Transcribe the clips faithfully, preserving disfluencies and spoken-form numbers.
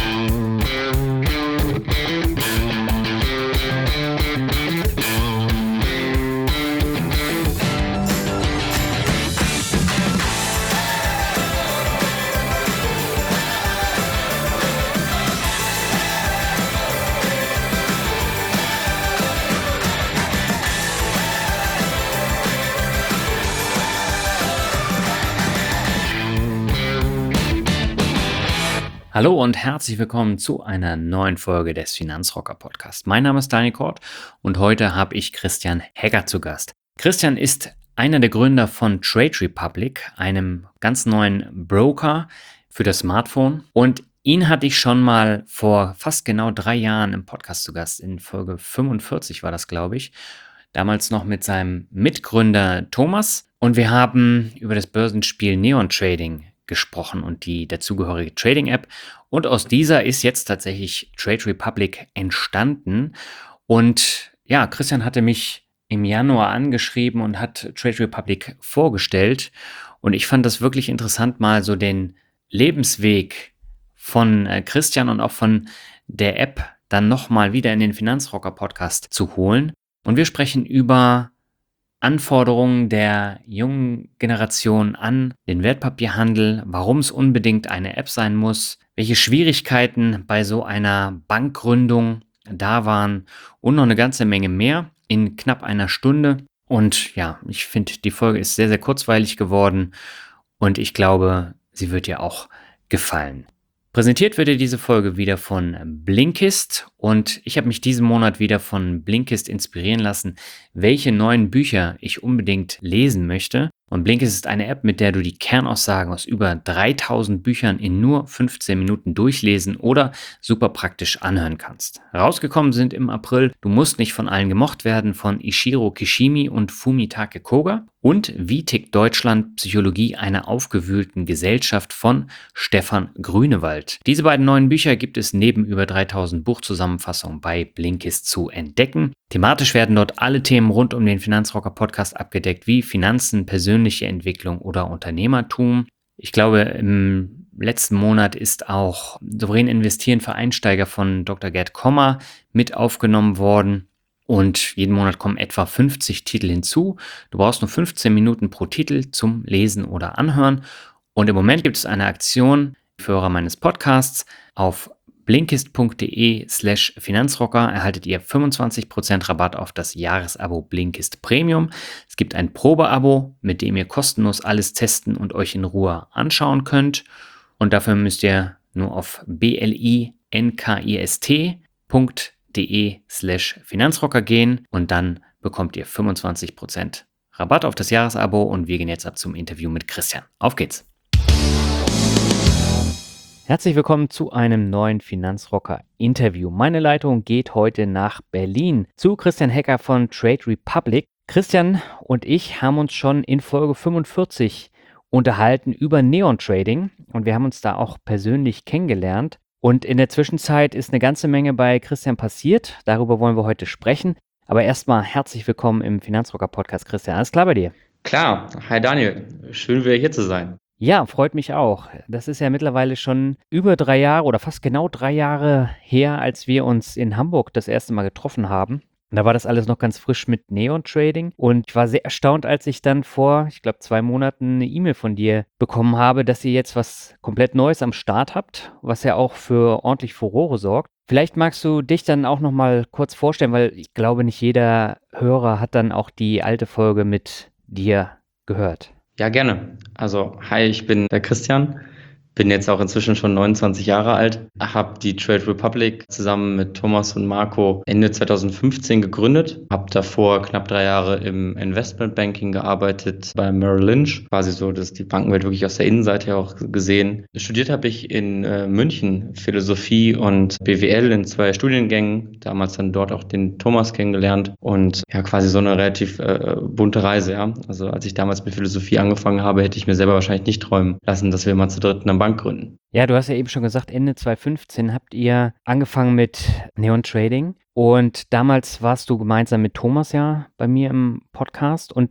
Hallo und herzlich willkommen zu einer neuen Folge des Finanzrocker Podcast. Mein Name ist Daniel Kort und heute habe ich Christian Hegger zu Gast. Christian ist einer der Gründer von Trade Republic, einem ganz neuen Broker für das Smartphone. Und ihn hatte ich schon mal vor fast genau drei Jahren im Podcast zu Gast. In Folge fünfundvierzig war das, glaube ich. Damals noch mit seinem Mitgründer Thomas. Und wir haben über das Börsenspiel Neon Trading gesprochen und die dazugehörige Trading-App. Und aus dieser ist jetzt tatsächlich Trade Republic entstanden. Und ja, Christian hatte mich im Januar angeschrieben und hat Trade Republic vorgestellt. Und ich fand das wirklich interessant, mal so den Lebensweg von äh, Christian und auch von der App dann nochmal wieder in den Finanzrocker-Podcast zu holen. Und wir sprechen über Anforderungen der jungen Generation an den Wertpapierhandel, warum es unbedingt eine App sein muss, welche Schwierigkeiten bei so einer Bankgründung da waren und noch eine ganze Menge mehr in knapp einer Stunde. Und ja, ich finde, die Folge ist sehr, sehr kurzweilig geworden und ich glaube, sie wird dir auch gefallen. Präsentiert wird dir diese Folge wieder von Blinkist und ich habe mich diesen Monat wieder von Blinkist inspirieren lassen, welche neuen Bücher ich unbedingt lesen möchte. Und Blinkist ist eine App, mit der du die Kernaussagen aus über dreitausend Büchern in nur fünfzehn Minuten durchlesen oder super praktisch anhören kannst. Rausgekommen sind im April Du musst nicht von allen gemocht werden von Ishiro Kishimi und Fumitake Koga und Wie tickt Deutschland? Psychologie einer aufgewühlten Gesellschaft von Stefan Grünewald. Diese beiden neuen Bücher gibt es neben über dreitausend Buchzusammenfassungen bei Blinkist zu entdecken. Thematisch werden dort alle Themen rund um den Finanzrocker Podcast abgedeckt, wie Finanzen, persönliche Entwicklung oder Unternehmertum. Ich glaube, im letzten Monat ist auch Souverän investieren für Einsteiger von Doktor Gerd Kommer mit aufgenommen worden. Und jeden Monat kommen etwa fünfzig Titel hinzu. Du brauchst nur fünfzehn Minuten pro Titel zum Lesen oder Anhören. Und im Moment gibt es eine Aktion für Hörer meines Podcasts. Auf blinkist.de slash Finanzrocker erhaltet ihr fünfundzwanzig Prozent Rabatt auf das Jahresabo Blinkist Premium. Es gibt ein Probeabo, mit dem ihr kostenlos alles testen und euch in Ruhe anschauen könnt. Und dafür müsst ihr nur auf blinkist.de slash Finanzrocker gehen und dann bekommt ihr fünfundzwanzig Prozent Rabatt auf das Jahresabo und wir gehen jetzt ab zum Interview mit Christian. Auf geht's! Herzlich willkommen zu einem neuen Finanzrocker-Interview. Meine Leitung geht heute nach Berlin zu Christian Hegger von Trade Republic. Christian und ich haben uns schon in Folge fünfundvierzig unterhalten über Neon Trading und wir haben uns da auch persönlich kennengelernt. Und in der Zwischenzeit ist eine ganze Menge bei Christian passiert. Darüber wollen wir heute sprechen. Aber erstmal herzlich willkommen im Finanzrocker-Podcast, Christian. Alles klar bei dir? Klar. Hi Daniel. Schön wieder hier zu sein. Ja, freut mich auch. Das ist ja mittlerweile schon über drei Jahre oder fast genau drei Jahre her, als wir uns in Hamburg das erste Mal getroffen haben. Da war das alles noch ganz frisch mit Neon Trading und ich war sehr erstaunt, als ich dann vor, ich glaube, zwei Monaten eine E-Mail von dir bekommen habe, dass ihr jetzt was komplett Neues am Start habt, was ja auch für ordentlich Furore sorgt. Vielleicht magst du dich dann auch noch mal kurz vorstellen, weil ich glaube, nicht jeder Hörer hat dann auch die alte Folge mit dir gehört. Ja, gerne. Also, hi, ich bin der Christian, bin jetzt auch inzwischen schon neunundzwanzig Jahre alt, habe die Trade Republic zusammen mit Thomas und Marco Ende zweitausendfünfzehn gegründet, habe davor knapp drei Jahre im Investmentbanking gearbeitet bei Merrill Lynch, quasi so, dass die Bankenwelt wirklich aus der Innenseite her auch gesehen. Studiert habe ich in äh, München Philosophie und B W L in zwei Studiengängen, damals dann dort auch den Thomas kennengelernt und ja, quasi so eine relativ äh, bunte Reise, ja. Also als ich damals mit Philosophie angefangen habe, hätte ich mir selber wahrscheinlich nicht träumen lassen, dass wir mal zu dritt eine Bank gründen. Ja, du hast ja eben schon gesagt, Ende zweitausendfünfzehn habt ihr angefangen mit Neon Trading und damals warst du gemeinsam mit Thomas ja bei mir im Podcast und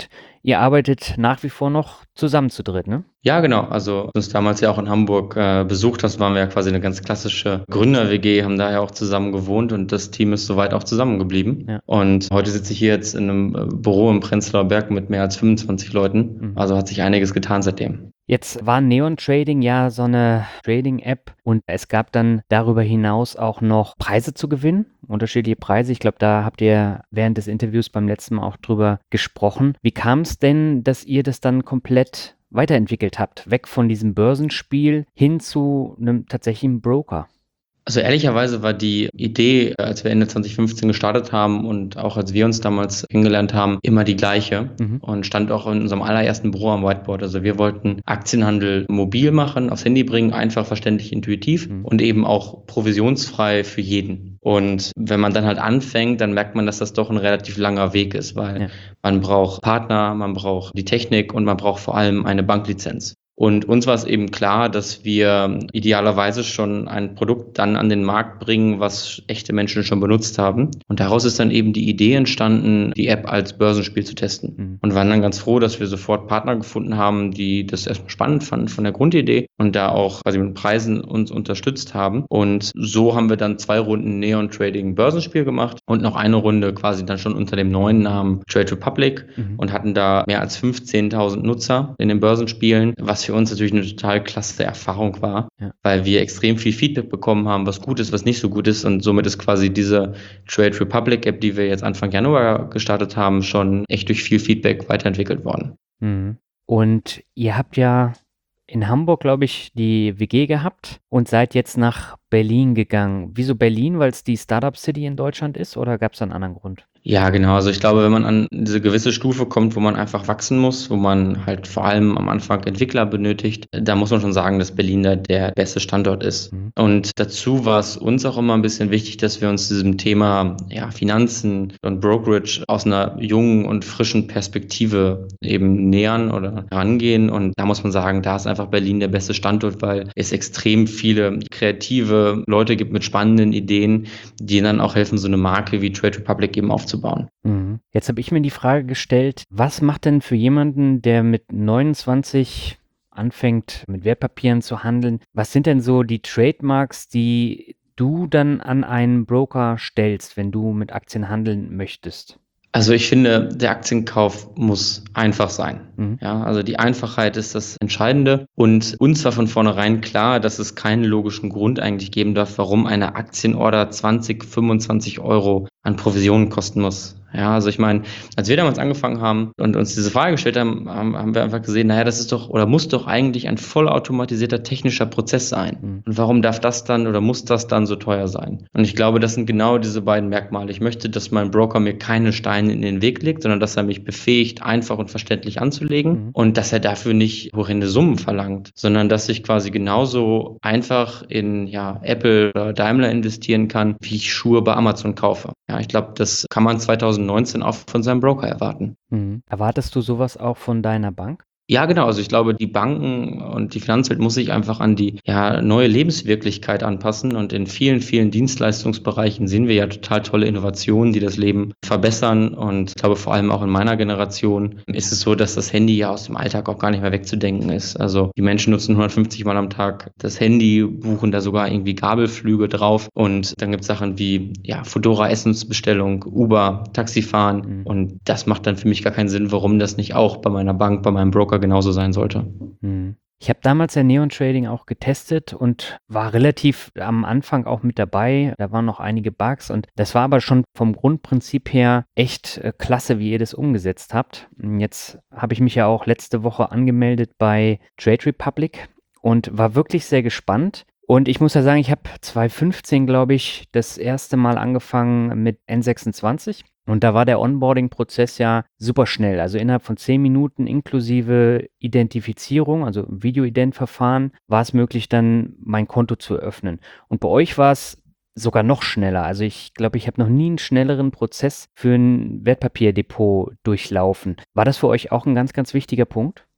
ihr arbeitet nach wie vor noch zusammen zu dritt, ne? Ja, genau. Also uns damals ja auch in Hamburg äh, besucht hast, waren wir ja quasi eine ganz klassische Gründer-W G, haben daher auch zusammen gewohnt und das Team ist soweit auch zusammengeblieben. Ja. Und heute sitze ich hier jetzt in einem äh, Büro im Prenzlauer Berg mit mehr als fünfundzwanzig Leuten. Mhm. Also hat sich einiges getan seitdem. Jetzt war Neon Trading ja so eine Trading-App und es gab dann darüber hinaus auch noch Preise zu gewinnen, unterschiedliche Preise. Ich glaube, da habt ihr während des Interviews beim letzten Mal auch drüber gesprochen. Wie kam es denn, dass ihr das dann komplett weiterentwickelt habt, weg von diesem Börsenspiel hin zu einem tatsächlichen Broker? Also ehrlicherweise war die Idee, als wir Ende zwanzig fünfzehn gestartet haben und auch als wir uns damals kennengelernt haben, immer die gleiche Mhm. und stand auch in unserem allerersten Büro am Whiteboard. Also wir wollten Aktienhandel mobil machen, aufs Handy bringen, einfach, verständlich, intuitiv Mhm. und eben auch provisionsfrei für jeden. Und wenn man dann halt anfängt, dann merkt man, dass das doch ein relativ langer Weg ist, weil Ja. man braucht Partner, man braucht die Technik und man braucht vor allem eine Banklizenz. Und uns war es eben klar, dass wir idealerweise schon ein Produkt dann an den Markt bringen, was echte Menschen schon benutzt haben. Und daraus ist dann eben die Idee entstanden, die App als Börsenspiel zu testen. Mhm. Und waren dann ganz froh, dass wir sofort Partner gefunden haben, die das erstmal spannend fanden von der Grundidee und da auch quasi mit Preisen uns unterstützt haben. Und so haben wir dann zwei Runden Neon Trading Börsenspiel gemacht und noch eine Runde quasi dann schon unter dem neuen Namen Trade Republic Mhm. und hatten da mehr als fünfzehntausend Nutzer in den Börsenspielen, was für uns natürlich eine total klasse Erfahrung war, Ja. weil wir extrem viel Feedback bekommen haben, was gut ist, was nicht so gut ist. Und somit ist quasi diese Trade Republic App, die wir jetzt Anfang Januar gestartet haben, schon echt durch viel Feedback weiterentwickelt worden. Mhm. Und ihr habt ja in Hamburg, glaube ich, die W G gehabt und seid jetzt nach Berlin gegangen. Wieso Berlin? Weil es die Startup City in Deutschland ist oder gab es einen anderen Grund? Ja, genau. Also ich glaube, wenn man an diese gewisse Stufe kommt, wo man einfach wachsen muss, wo man halt vor allem am Anfang Entwickler benötigt, da muss man schon sagen, dass Berlin da der beste Standort ist. Mhm. Und dazu war es uns auch immer ein bisschen wichtig, dass wir uns diesem Thema ja, Finanzen und Brokerage aus einer jungen und frischen Perspektive eben nähern oder herangehen. Und da muss man sagen, da ist einfach Berlin der beste Standort, weil es extrem viele kreative Leute gibt mit spannenden Ideen, die dann auch helfen, so eine Marke wie Trade Republic eben aufzubauen. Mhm. Jetzt habe ich mir die Frage gestellt, was macht denn für jemanden, der mit neunundzwanzig anfängt, mit Wertpapieren zu handeln, was sind denn so die Trademarks, die du dann an einen Broker stellst, wenn du mit Aktien handeln möchtest? Also ich finde, der Aktienkauf muss einfach sein. Mhm. Ja, also die Einfachheit ist das Entscheidende. Und uns war von vornherein klar, dass es keinen logischen Grund eigentlich geben darf, warum eine Aktienorder zwanzig, fünfundzwanzig Euro an Provisionen kosten muss. Ja, also ich meine, als wir damals angefangen haben und uns diese Frage gestellt haben, haben, haben wir einfach gesehen, naja, das ist doch oder muss doch eigentlich ein vollautomatisierter technischer Prozess sein. Mhm. Und warum darf das dann oder muss das dann so teuer sein? Und ich glaube, das sind genau diese beiden Merkmale. Ich möchte, dass mein Broker mir keine Steine in den Weg legt, sondern dass er mich befähigt, einfach und verständlich anzulegen Mhm. und dass er dafür nicht horrende Summen verlangt, sondern dass ich quasi genauso einfach in ja, Apple oder Daimler investieren kann, wie ich Schuhe bei Amazon kaufe. Ja, ich glaube, das kann man zweitausendneunzehn auch von seinem Broker erwarten. Mhm. Erwartest du sowas auch von deiner Bank? Ja, genau. Also ich glaube, die Banken und die Finanzwelt muss sich einfach an die ja, neue Lebenswirklichkeit anpassen. Und in vielen, vielen Dienstleistungsbereichen sehen wir ja total tolle Innovationen, die das Leben verbessern. Und ich glaube, vor allem auch in meiner Generation ist es so, dass das Handy ja aus dem Alltag auch gar nicht mehr wegzudenken ist. Also die Menschen nutzen hundertfünfzig Mal am Tag das Handy, buchen da sogar irgendwie Gabelflüge drauf. Und dann gibt es Sachen wie ja, Foodora Essensbestellung, Uber, Taxifahren. Mhm. Und das macht dann für mich gar keinen Sinn, warum das nicht auch bei meiner Bank, bei meinem Broker genauso sein sollte. Mhm. Ich habe damals ja Neon Trading auch getestet und war relativ am Anfang auch mit dabei. Da waren noch einige Bugs und das war aber schon vom Grundprinzip her echt äh, klasse, wie ihr das umgesetzt habt. Jetzt habe ich mich ja auch letzte Woche angemeldet bei Trade Republic und war wirklich sehr gespannt. Und ich muss ja sagen, ich habe zwanzig fünfzehn, glaube ich, das erste Mal angefangen mit N sechsundzwanzig. Und da war der Onboarding-Prozess ja super schnell. Also innerhalb von zehn Minuten inklusive Identifizierung, also Video-Ident-Verfahren, war es möglich, dann mein Konto zu eröffnen. Und bei euch war es sogar noch schneller. Also ich glaube, ich habe noch nie einen schnelleren Prozess für ein Wertpapierdepot durchlaufen. War das für euch auch ein ganz, ganz wichtiger Punkt?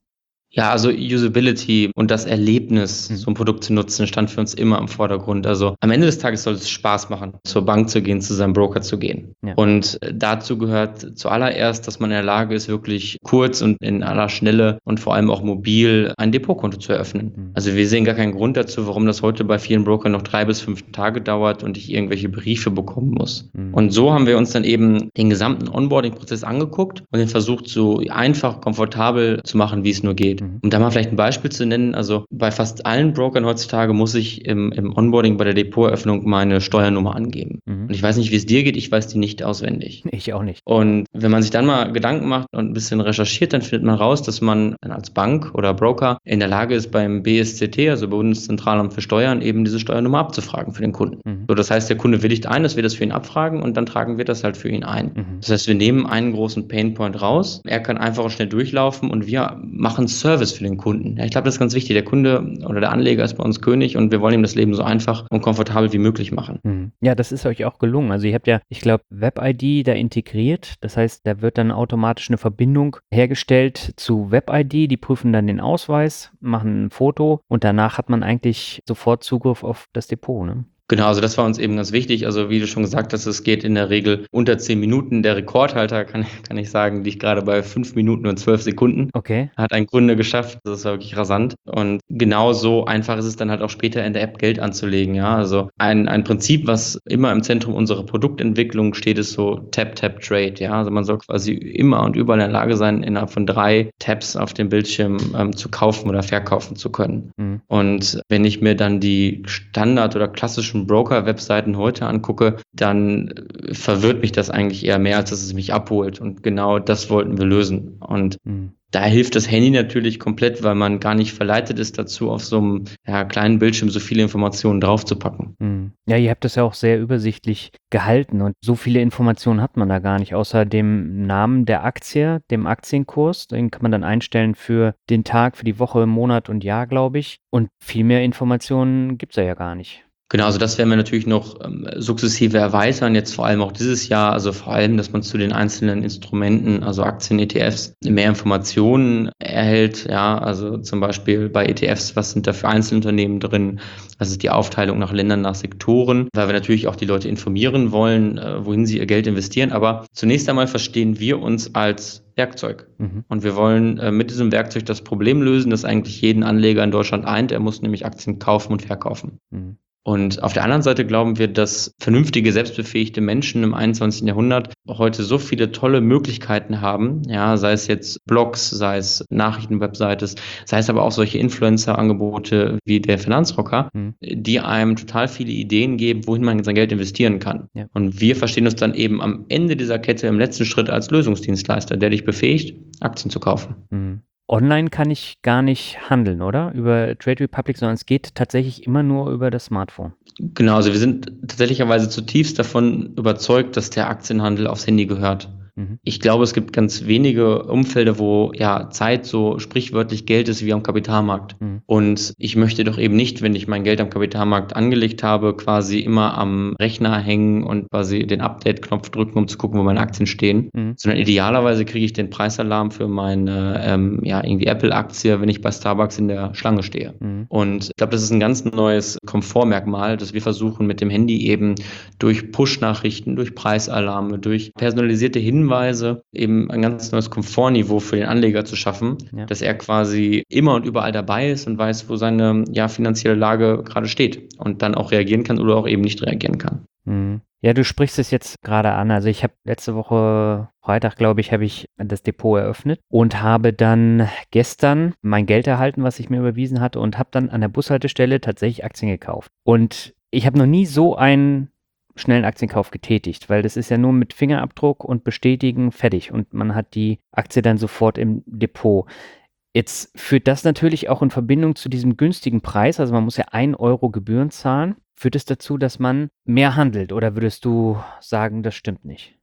Ja, also Usability und das Erlebnis, Mhm. so ein Produkt zu nutzen, stand für uns immer im Vordergrund. Also, am Ende des Tages soll es Spaß machen, zur Bank zu gehen, zu seinem Broker zu gehen. Ja. Und äh, dazu gehört zuallererst, dass man in der Lage ist, wirklich kurz und in aller Schnelle und vor allem auch mobil ein Depotkonto zu eröffnen. Mhm. Also, wir sehen gar keinen Grund dazu, warum das heute bei vielen Brokern noch drei bis fünf Tage dauert und ich irgendwelche Briefe bekommen muss. Mhm. Und so haben wir uns dann eben den gesamten Onboarding-Prozess angeguckt und den versucht, so einfach, komfortabel zu machen, wie es nur geht. Mhm. Um da mal vielleicht ein Beispiel zu nennen, also bei fast allen Brokern heutzutage muss ich im, im Onboarding bei der Depoteröffnung meine Steuernummer angeben. Mhm. Und ich weiß nicht, wie es dir geht, ich weiß die nicht auswendig. Ich auch nicht. Und wenn man sich dann mal Gedanken macht und ein bisschen recherchiert, dann findet man raus, dass man dann als Bank oder Broker in der Lage ist, beim B S Z T, also Bundeszentralamt für Steuern, eben diese Steuernummer abzufragen für den Kunden. Mhm. So, das heißt, der Kunde willigt ein, dass wir das für ihn abfragen und dann tragen wir das halt für ihn ein. Mhm. Das heißt, wir nehmen einen großen Painpoint raus, er kann einfach und schnell durchlaufen und wir machen Service für den Kunden. Ja, ich glaube, das ist ganz wichtig. Der Kunde oder der Anleger ist bei uns König und wir wollen ihm das Leben so einfach und komfortabel wie möglich machen. Mhm. Ja, das ist euch auch gelungen. Also ihr habt ja, ich glaube, Web-I D da integriert. Das heißt, da wird dann automatisch eine Verbindung hergestellt zu Web-I D. Die prüfen dann den Ausweis, machen ein Foto und danach hat man eigentlich sofort Zugriff auf das Depot, ne? Genau, also das war uns eben ganz wichtig. Also wie du schon gesagt hast, es geht in der Regel unter zehn Minuten. Der Rekordhalter, kann, kann ich sagen, liegt gerade bei fünf Minuten und zwölf Sekunden. Okay. Hat ein Kunde geschafft. Das war wirklich rasant. Und genau so einfach ist es dann halt auch später in der App Geld anzulegen. Ja, also ein, ein Prinzip, was immer im Zentrum unserer Produktentwicklung steht, ist so Tap, Tap, Trade. Ja, also man soll quasi immer und überall in der Lage sein, innerhalb von drei Taps auf dem Bildschirm ähm, zu kaufen oder verkaufen zu können. Mhm. Und wenn ich mir dann die Standard- oder klassischen Broker-Webseiten heute angucke, dann äh, verwirrt mich das eigentlich eher mehr, als dass es mich abholt. Und genau das wollten wir lösen. Und Mhm. da hilft das Handy natürlich komplett, weil man gar nicht verleitet ist dazu, auf so einem ja, kleinen Bildschirm so viele Informationen draufzupacken. Mhm. Ja, ihr habt das ja auch sehr übersichtlich gehalten und so viele Informationen hat man da gar nicht, außer dem Namen der Aktie, dem Aktienkurs. Den kann man dann einstellen für den Tag, für die Woche, Monat und Jahr, glaube ich. Und viel mehr Informationen gibt's da ja gar nicht. Genau, also das werden wir natürlich noch ähm, sukzessive erweitern, jetzt vor allem auch dieses Jahr, also vor allem, dass man zu den einzelnen Instrumenten, also Aktien, E T Fs, mehr Informationen erhält, ja, also zum Beispiel bei E T Fs, was sind da für Einzelunternehmen drin, was ist die Aufteilung nach Ländern, nach Sektoren, weil wir natürlich auch die Leute informieren wollen, äh, wohin sie ihr Geld investieren, aber zunächst einmal verstehen wir uns als Werkzeug. Mhm. Und wir wollen äh, mit diesem Werkzeug das Problem lösen, das eigentlich jeden Anleger in Deutschland eint, er muss nämlich Aktien kaufen und verkaufen. Mhm. Und auf der anderen Seite glauben wir, dass vernünftige, selbstbefähigte Menschen im einundzwanzigsten Jahrhundert heute so viele tolle Möglichkeiten haben, ja, sei es jetzt Blogs, sei es Nachrichtenwebsites, sei es aber auch solche Influencer-Angebote wie der Finanzrocker, Mhm. die einem total viele Ideen geben, wohin man sein Geld investieren kann. Ja. Und wir verstehen uns dann eben am Ende dieser Kette im letzten Schritt als Lösungsdienstleister, der dich befähigt, Aktien zu kaufen. Mhm. Online kann ich gar nicht handeln, oder? Über Trade Republic, sondern es geht tatsächlich immer nur über das Smartphone. Genau, also wir sind tatsächlicherweise zutiefst davon überzeugt, dass der Aktienhandel aufs Handy gehört. Mhm. Ich glaube, es gibt ganz wenige Umfelder, wo ja Zeit so sprichwörtlich Geld ist wie am Kapitalmarkt. Mhm. Und ich möchte doch eben nicht, wenn ich mein Geld am Kapitalmarkt angelegt habe, quasi immer am Rechner hängen und quasi den Update-Knopf drücken, um zu gucken, wo meine Aktien stehen. Mhm. Sondern idealerweise kriege ich den Preisalarm für meine ähm, ja, irgendwie Apple-Aktie, wenn ich bei Starbucks in der Schlange stehe. Mhm. Und ich glaube, das ist ein ganz neues Komfortmerkmal, das wir versuchen mit dem Handy eben durch Push-Nachrichten, durch Preisalarme, durch personalisierte Hinweise eben ein ganz neues Komfortniveau für den Anleger zu schaffen, Ja. dass er quasi immer und überall dabei ist und weiß, wo seine ja, finanzielle Lage gerade steht und dann auch reagieren kann oder auch eben nicht reagieren kann. Mhm. Ja, du sprichst es jetzt gerade an. Also ich habe letzte Woche Freitag, glaube ich, habe ich das Depot eröffnet und habe dann gestern mein Geld erhalten, was ich mir überwiesen hatte und habe dann an der Bushaltestelle tatsächlich Aktien gekauft. Und ich habe noch nie so einen schnellen Aktienkauf getätigt, weil das ist ja nur mit Fingerabdruck und bestätigen fertig und man hat die Aktie dann sofort im Depot. Jetzt führt das natürlich auch in Verbindung zu diesem günstigen Preis, also man muss ja ein Euro Gebühren zahlen. Führt es dazu, dass man mehr handelt oder würdest du sagen, das stimmt nicht?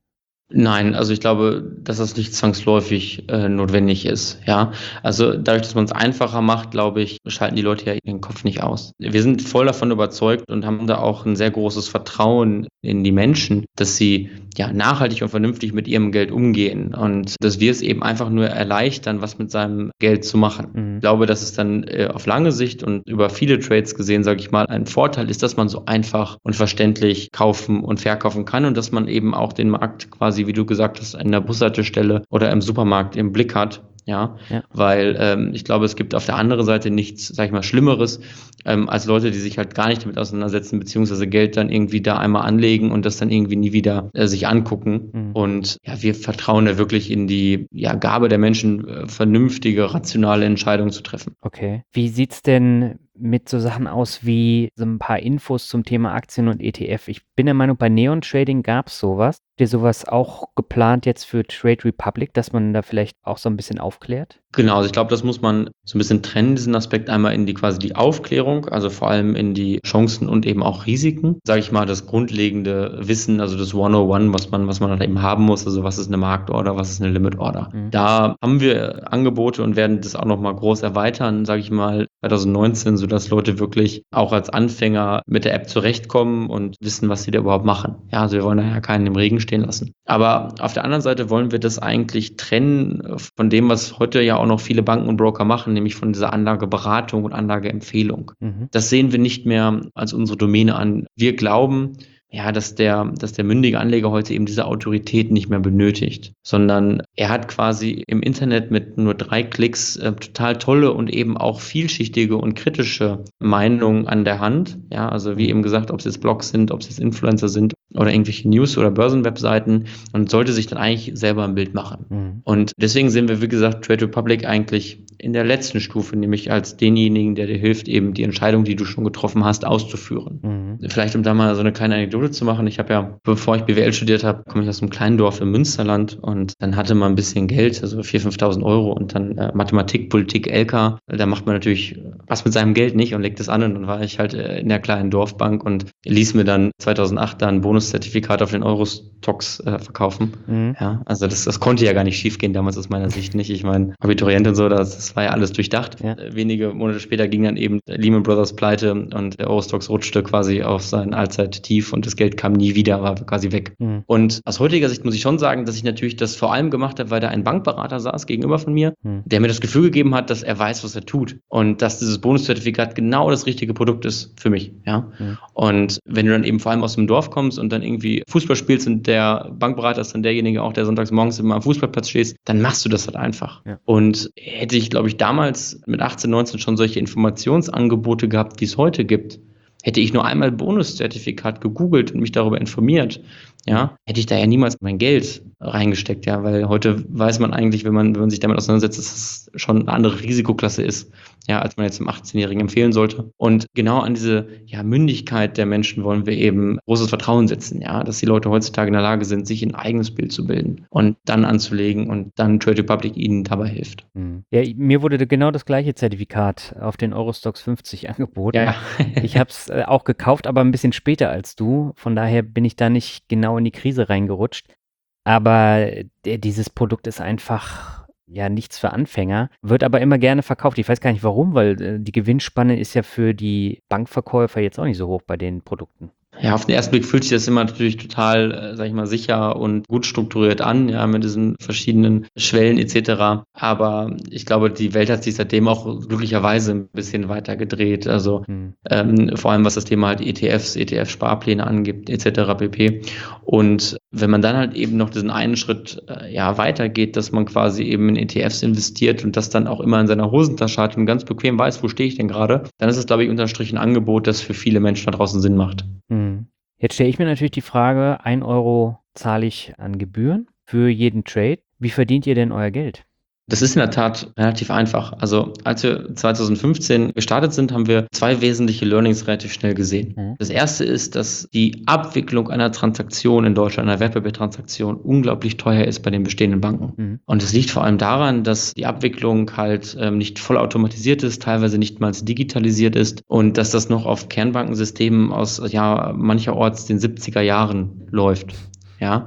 Nein, also ich glaube, dass das nicht zwangsläufig äh, notwendig ist. Ja, also dadurch, dass man es einfacher macht, glaube ich, schalten die Leute ja ihren Kopf nicht aus. Wir sind voll davon überzeugt und haben da auch ein sehr großes Vertrauen in die Menschen, dass sie ja nachhaltig und vernünftig mit ihrem Geld umgehen und dass wir es eben einfach nur erleichtern, was mit seinem Geld zu machen. Mhm. Ich glaube, dass es dann äh, auf lange Sicht und über viele Trades gesehen, sage ich mal, ein Vorteil ist, dass man so einfach und verständlich kaufen und verkaufen kann und dass man eben auch den Markt quasi, wie du gesagt hast, an der Bushaltestelle oder im Supermarkt im Blick hat. Ja, Ja. weil ähm, ich glaube, es gibt auf der anderen Seite nichts, sag ich mal, Schlimmeres, ähm, als Leute, die sich halt gar nicht damit auseinandersetzen, beziehungsweise Geld dann irgendwie da einmal anlegen und das dann irgendwie nie wieder äh, sich angucken. Mhm. Und ja, wir vertrauen da wirklich in die ja, Gabe der Menschen, äh, vernünftige, rationale Entscheidungen zu treffen. Okay. Wie sieht's denn mit so Sachen aus wie so ein paar Infos zum Thema Aktien und E T F? Ich bin der Meinung, bei Neon Trading gab's sowas. Habt ihr sowas auch geplant jetzt für Trade Republic, dass man da vielleicht auch so ein bisschen aufklärt? Genau, also ich glaube, das muss man so ein bisschen trennen, diesen Aspekt einmal in die quasi die Aufklärung, also vor allem in die Chancen und eben auch Risiken. Sage ich mal, das grundlegende Wissen, also das hunderteins, was man, was man halt eben haben muss, also was ist eine Marktorder, was ist eine Limit-Order. Mhm. Da haben wir Angebote und werden das auch nochmal groß erweitern, sage ich mal, zwanzig neunzehn, sodass Leute wirklich auch als Anfänger mit der App zurechtkommen und wissen, was sie da überhaupt machen. Ja, also wir wollen da ja keinen im Regen stehen lassen. Aber auf der anderen Seite wollen wir das eigentlich trennen von dem, was heute ja auch noch viele Banken und Broker machen, nämlich von dieser Anlageberatung und Anlageempfehlung. Mhm. Das sehen wir nicht mehr als unsere Domäne an. Wir glauben, ja, dass der, dass der mündige Anleger heute eben diese Autorität nicht mehr benötigt, sondern er hat quasi im Internet mit nur drei Klicks äh, total tolle und eben auch vielschichtige und kritische Meinungen an der Hand. Ja, also wie eben gesagt, ob es jetzt Blogs sind, ob es jetzt Influencer sind oder irgendwelche News- oder Börsenwebseiten und sollte sich dann eigentlich selber ein Bild machen. Mhm. Und deswegen sehen wir, wie gesagt, Trade Republic eigentlich in der letzten Stufe, nämlich als denjenigen, der dir hilft, eben die Entscheidung, die du schon getroffen hast, auszuführen. Mhm. Vielleicht, um da mal so eine kleine Anekdote zu machen. Ich habe ja, bevor ich B W L studiert habe, komme ich aus einem kleinen Dorf im Münsterland und dann hatte man ein bisschen Geld, also viertausend, fünftausend Euro und dann äh, Mathematik, Politik, L K. Da macht man natürlich was mit seinem Geld nicht und legt es an und dann war ich halt äh, in der kleinen Dorfbank und ließ mir dann zweitausendacht dann ein Bonuszertifikat auf den Eurostox äh, verkaufen. Mhm. Ja, also das, das konnte ja gar nicht schief gehen damals aus meiner Sicht nicht. Ich meine, Abiturient und so, das, das war ja alles durchdacht. Ja. Äh, Wenige Monate später ging dann eben Lehman Brothers pleite und der Eurostox rutschte quasi auf sein Allzeittief und das Geld kam nie wieder, war quasi weg. Mhm. Und aus heutiger Sicht muss ich schon sagen, dass ich natürlich das vor allem gemacht habe, weil da ein Bankberater saß gegenüber von mir, Mhm. der mir das Gefühl gegeben hat, dass er weiß, was er tut und dass dieses Bonuszertifikat genau das richtige Produkt ist für mich. Ja. Mhm. Und wenn du dann eben vor allem aus dem Dorf kommst und dann irgendwie Fußball spielst und der Bankberater ist dann derjenige auch, der sonntags morgens immer am Fußballplatz stehst, dann machst du das halt einfach. Ja. Und hätte ich, glaube ich, damals mit achtzehn, neunzehn schon solche Informationsangebote gehabt, die es heute gibt, hätte ich nur einmal Bonuszertifikat gegoogelt und mich darüber informiert, ja, hätte ich da ja niemals mein Geld reingesteckt, ja, weil heute weiß man eigentlich, wenn man, wenn man sich damit auseinandersetzt, dass es schon eine andere Risikoklasse ist, ja, als man jetzt einem achtzehnjährigen empfehlen sollte. Und genau an diese ja, Mündigkeit der Menschen wollen wir eben großes Vertrauen setzen, ja, dass die Leute heutzutage in der Lage sind, sich ein eigenes Bild zu bilden und dann anzulegen und dann Trade Republic ihnen dabei hilft. Mhm. Ja, mir wurde genau das gleiche Zertifikat auf den Eurostox fünfzig angeboten. Ja. Ich habe es äh, auch gekauft, aber ein bisschen später als du. Von daher bin ich da nicht genau in die Krise reingerutscht. Aber äh, dieses Produkt ist einfach ja nichts für Anfänger, wird aber immer gerne verkauft. Ich weiß gar nicht warum, weil äh, die Gewinnspanne ist ja für die Bankverkäufer jetzt auch nicht so hoch bei den Produkten. Ja, auf den ersten Blick fühlt sich das immer natürlich total, äh, sag ich mal, sicher und gut strukturiert an, ja, mit diesen verschiedenen Schwellen et cetera. Aber ich glaube, die Welt hat sich seitdem auch glücklicherweise ein bisschen weiter gedreht. Also Hm. ähm, vor allem was das Thema halt E T Fs, E T F-Sparpläne angibt, et cetera pp. Und wenn man dann halt eben noch diesen einen Schritt äh, ja weitergeht, dass man quasi eben in E T Fs investiert und das dann auch immer in seiner Hosentasche hat und ganz bequem weiß, wo stehe ich denn gerade, dann ist es, glaube ich, unterm Strich ein Angebot, das für viele Menschen da draußen Sinn macht. Hm. Jetzt stelle ich mir natürlich die Frage, ein Euro zahle ich an Gebühren für jeden Trade. Wie verdient ihr denn euer Geld? Das ist in der Tat relativ einfach. Also als wir zwanzig fünfzehn gestartet sind, haben wir zwei wesentliche Learnings relativ schnell gesehen. Mhm. Das erste ist, dass die Abwicklung einer Transaktion in Deutschland, einer Wertpapiertransaktion, unglaublich teuer ist bei den bestehenden Banken. Mhm. Und es liegt vor allem daran, dass die Abwicklung halt ähm, nicht voll automatisiert ist, teilweise nicht mal digitalisiert ist und dass das noch auf Kernbankensystemen aus ja mancherorts den siebziger Jahren läuft. Ja.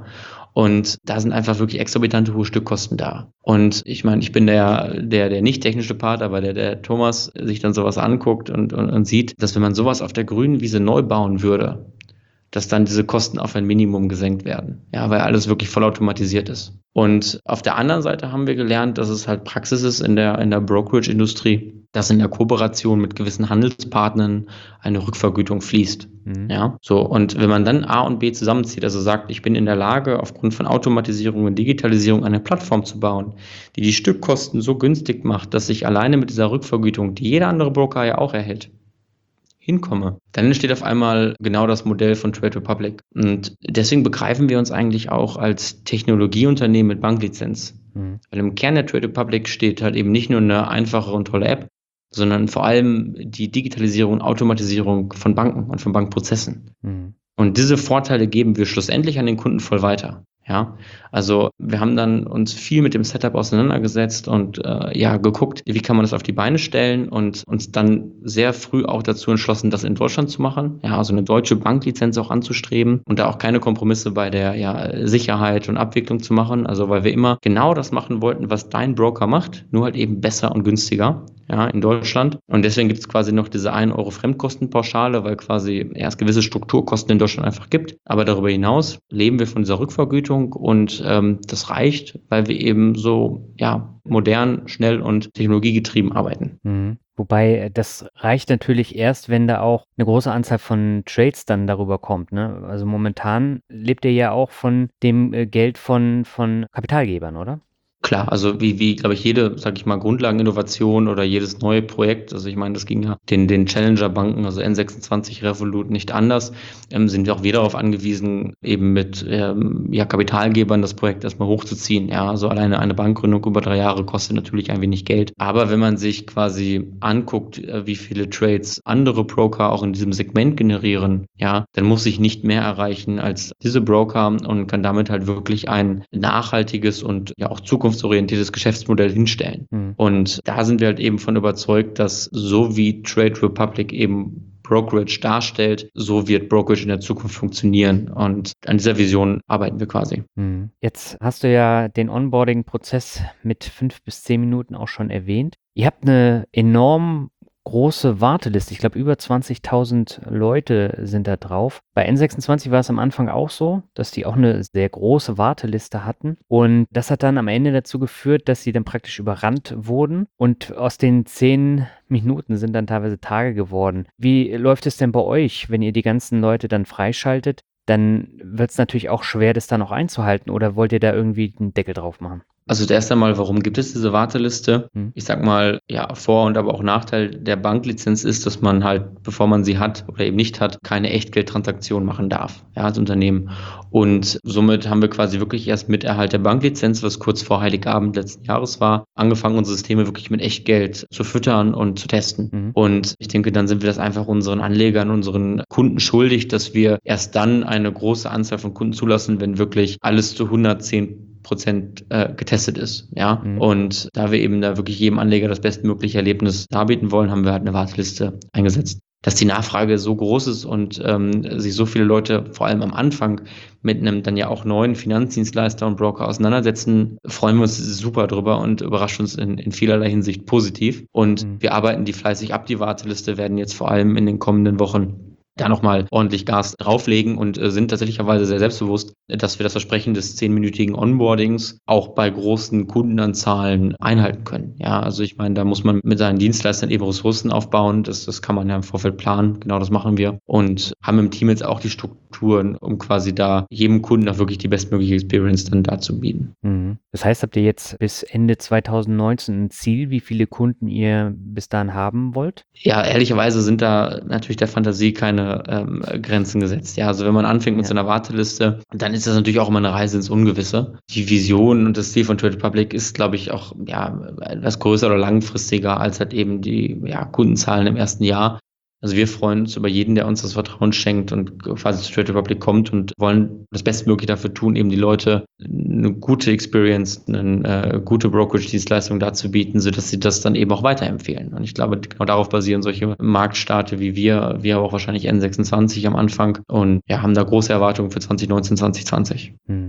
Und da sind einfach wirklich exorbitante hohe Stückkosten da. Und ich meine, ich bin der, der, der nicht technische Part, aber der, der Thomas sich dann sowas anguckt und, und, und sieht, dass wenn man sowas auf der grünen Wiese neu bauen würde, dass dann diese Kosten auf ein Minimum gesenkt werden. Ja, weil alles wirklich vollautomatisiert ist. Und auf der anderen Seite haben wir gelernt, dass es halt Praxis ist in der, in der Brokerage-Industrie, dass in der Kooperation mit gewissen Handelspartnern eine Rückvergütung fließt. Mhm. Ja, so. Und wenn man dann A und B zusammenzieht, also sagt, ich bin in der Lage, aufgrund von Automatisierung und Digitalisierung eine Plattform zu bauen, die die Stückkosten so günstig macht, dass ich alleine mit dieser Rückvergütung, die jeder andere Broker ja auch erhält, hinkomme, dann entsteht auf einmal genau das Modell von Trade Republic. Und deswegen begreifen wir uns eigentlich auch als Technologieunternehmen mit Banklizenz. Mhm. Weil im Kern der Trade Republic steht halt eben nicht nur eine einfache und tolle App, sondern vor allem die Digitalisierung und Automatisierung von Banken und von Bankprozessen. Mhm. Und diese Vorteile geben wir schlussendlich an den Kunden voll weiter. Ja, also wir haben dann uns viel mit dem Setup auseinandergesetzt und äh, ja geguckt, wie kann man das auf die Beine stellen und uns dann sehr früh auch dazu entschlossen, das in Deutschland zu machen. Ja, also eine deutsche Banklizenz auch anzustreben und da auch keine Kompromisse bei der ja, Sicherheit und Abwicklung zu machen. Also weil wir immer genau das machen wollten, was dein Broker macht, nur halt eben besser und günstiger. Ja, in Deutschland. Und deswegen gibt es quasi noch diese ein Euro Fremdkostenpauschale, weil quasi ja, es gewisse Strukturkosten in Deutschland einfach gibt. Aber darüber hinaus leben wir von dieser Rückvergütung und ähm, das reicht, weil wir eben so ja modern, schnell und technologiegetrieben arbeiten. Mhm. Wobei das reicht natürlich erst, wenn da auch eine große Anzahl von Trades dann darüber kommt. Ne? Also momentan lebt ihr ja auch von dem äh, Geld von, von Kapitalgebern, oder? Klar, also wie, wie glaube ich, jede, sag ich mal, Grundlageninnovation oder jedes neue Projekt, also ich meine, das ging ja den, den Challenger-Banken, also N sechsundzwanzig, Revolut nicht anders, ähm, sind wir auch wieder darauf angewiesen, eben mit ähm, ja, Kapitalgebern das Projekt erstmal hochzuziehen. Ja, also alleine eine Bankgründung über drei Jahre kostet natürlich ein wenig Geld. Aber wenn man sich quasi anguckt, äh, wie viele Trades andere Broker auch in diesem Segment generieren, ja, dann muss ich nicht mehr erreichen als diese Broker und kann damit halt wirklich ein nachhaltiges und ja auch zukunftsorientiertes Geschäftsmodell hinstellen. Mhm. Und da sind wir halt eben von überzeugt, dass so wie Trade Republic eben Brokerage darstellt, so wird Brokerage in der Zukunft funktionieren. Und an dieser Vision arbeiten wir quasi. Mhm. Jetzt hast du ja den Onboarding-Prozess mit fünf bis zehn Minuten auch schon erwähnt. Ihr habt eine enorm große Warteliste. Ich glaube, über zwanzigtausend Leute sind da drauf. Bei N sechsundzwanzig war es am Anfang auch so, dass die auch eine sehr große Warteliste hatten. Und das hat dann am Ende dazu geführt, dass sie dann praktisch überrannt wurden. Und aus den zehn Minuten sind dann teilweise Tage geworden. Wie läuft es denn bei euch, wenn ihr die ganzen Leute dann freischaltet? Dann wird es natürlich auch schwer, das dann auch einzuhalten. Oder wollt ihr da irgendwie einen Deckel drauf machen? Also erst einmal, warum gibt es diese Warteliste? Hm. Ich sag mal, ja, Vor- und aber auch Nachteil der Banklizenz ist, dass man halt, bevor man sie hat oder eben nicht hat, keine Echtgeldtransaktion machen darf, ja, als Unternehmen. Und somit haben wir quasi wirklich erst mit Erhalt der Banklizenz, was kurz vor Heiligabend letzten Jahres war, angefangen, unsere Systeme wirklich mit Echtgeld zu füttern und zu testen. Mhm. Und ich denke, dann sind wir das einfach unseren Anlegern, unseren Kunden schuldig, dass wir erst dann eine große Anzahl von Kunden zulassen, wenn wirklich alles zu hundertzehn Prozent äh, getestet ist, ja. Mhm. Und da wir eben da wirklich jedem Anleger das bestmögliche Erlebnis darbieten wollen, haben wir halt eine Warteliste eingesetzt. Dass die Nachfrage so groß ist und ähm, sich so viele Leute vor allem am Anfang mit einem dann ja auch neuen Finanzdienstleister und Broker auseinandersetzen, freuen wir uns super drüber und überrascht uns in, in vielerlei Hinsicht positiv. Und mhm. wir arbeiten die fleißig ab, die Warteliste, werden jetzt vor allem in den kommenden Wochen da nochmal ordentlich Gas drauflegen und äh, sind tatsächlicherweise sehr selbstbewusst, dass wir das Versprechen des zehnminütigen Onboardings auch bei großen Kundenanzahlen einhalten können. Ja, also ich meine, da muss man mit seinen Dienstleistern eben Ressourcen aufbauen. Das, das kann man ja im Vorfeld planen. Genau das machen wir. Und haben im Team jetzt auch die Strukturen, um quasi da jedem Kunden auch wirklich die bestmögliche Experience dann da zu bieten. Mhm. Das heißt, habt ihr jetzt bis Ende zweitausendneunzehn ein Ziel, wie viele Kunden ihr bis dahin haben wollt? Ja, ehrlicherweise sind da natürlich der Fantasie keine ähm, Grenzen gesetzt. Ja, also wenn man anfängt mit ja. so einer Warteliste, dann ist das natürlich auch immer eine Reise ins Ungewisse. Die Vision und das Ziel von Trade Republic ist, glaube ich, auch ja etwas größer oder langfristiger als halt eben die ja, Kundenzahlen im ersten Jahr. Also wir freuen uns über jeden, der uns das Vertrauen schenkt und quasi zu Trade Republic kommt und wollen das Bestmögliche dafür tun, eben die Leute eine gute Experience, eine äh, gute Brokerage-Dienstleistung dazu bieten, sodass sie das dann eben auch weiterempfehlen. Und ich glaube, genau darauf basieren solche Marktstarte wie wir, wir haben auch wahrscheinlich N sechsundzwanzig am Anfang und ja, haben da große Erwartungen für zwanzig neunzehn, zwanzig zwanzig. Hm.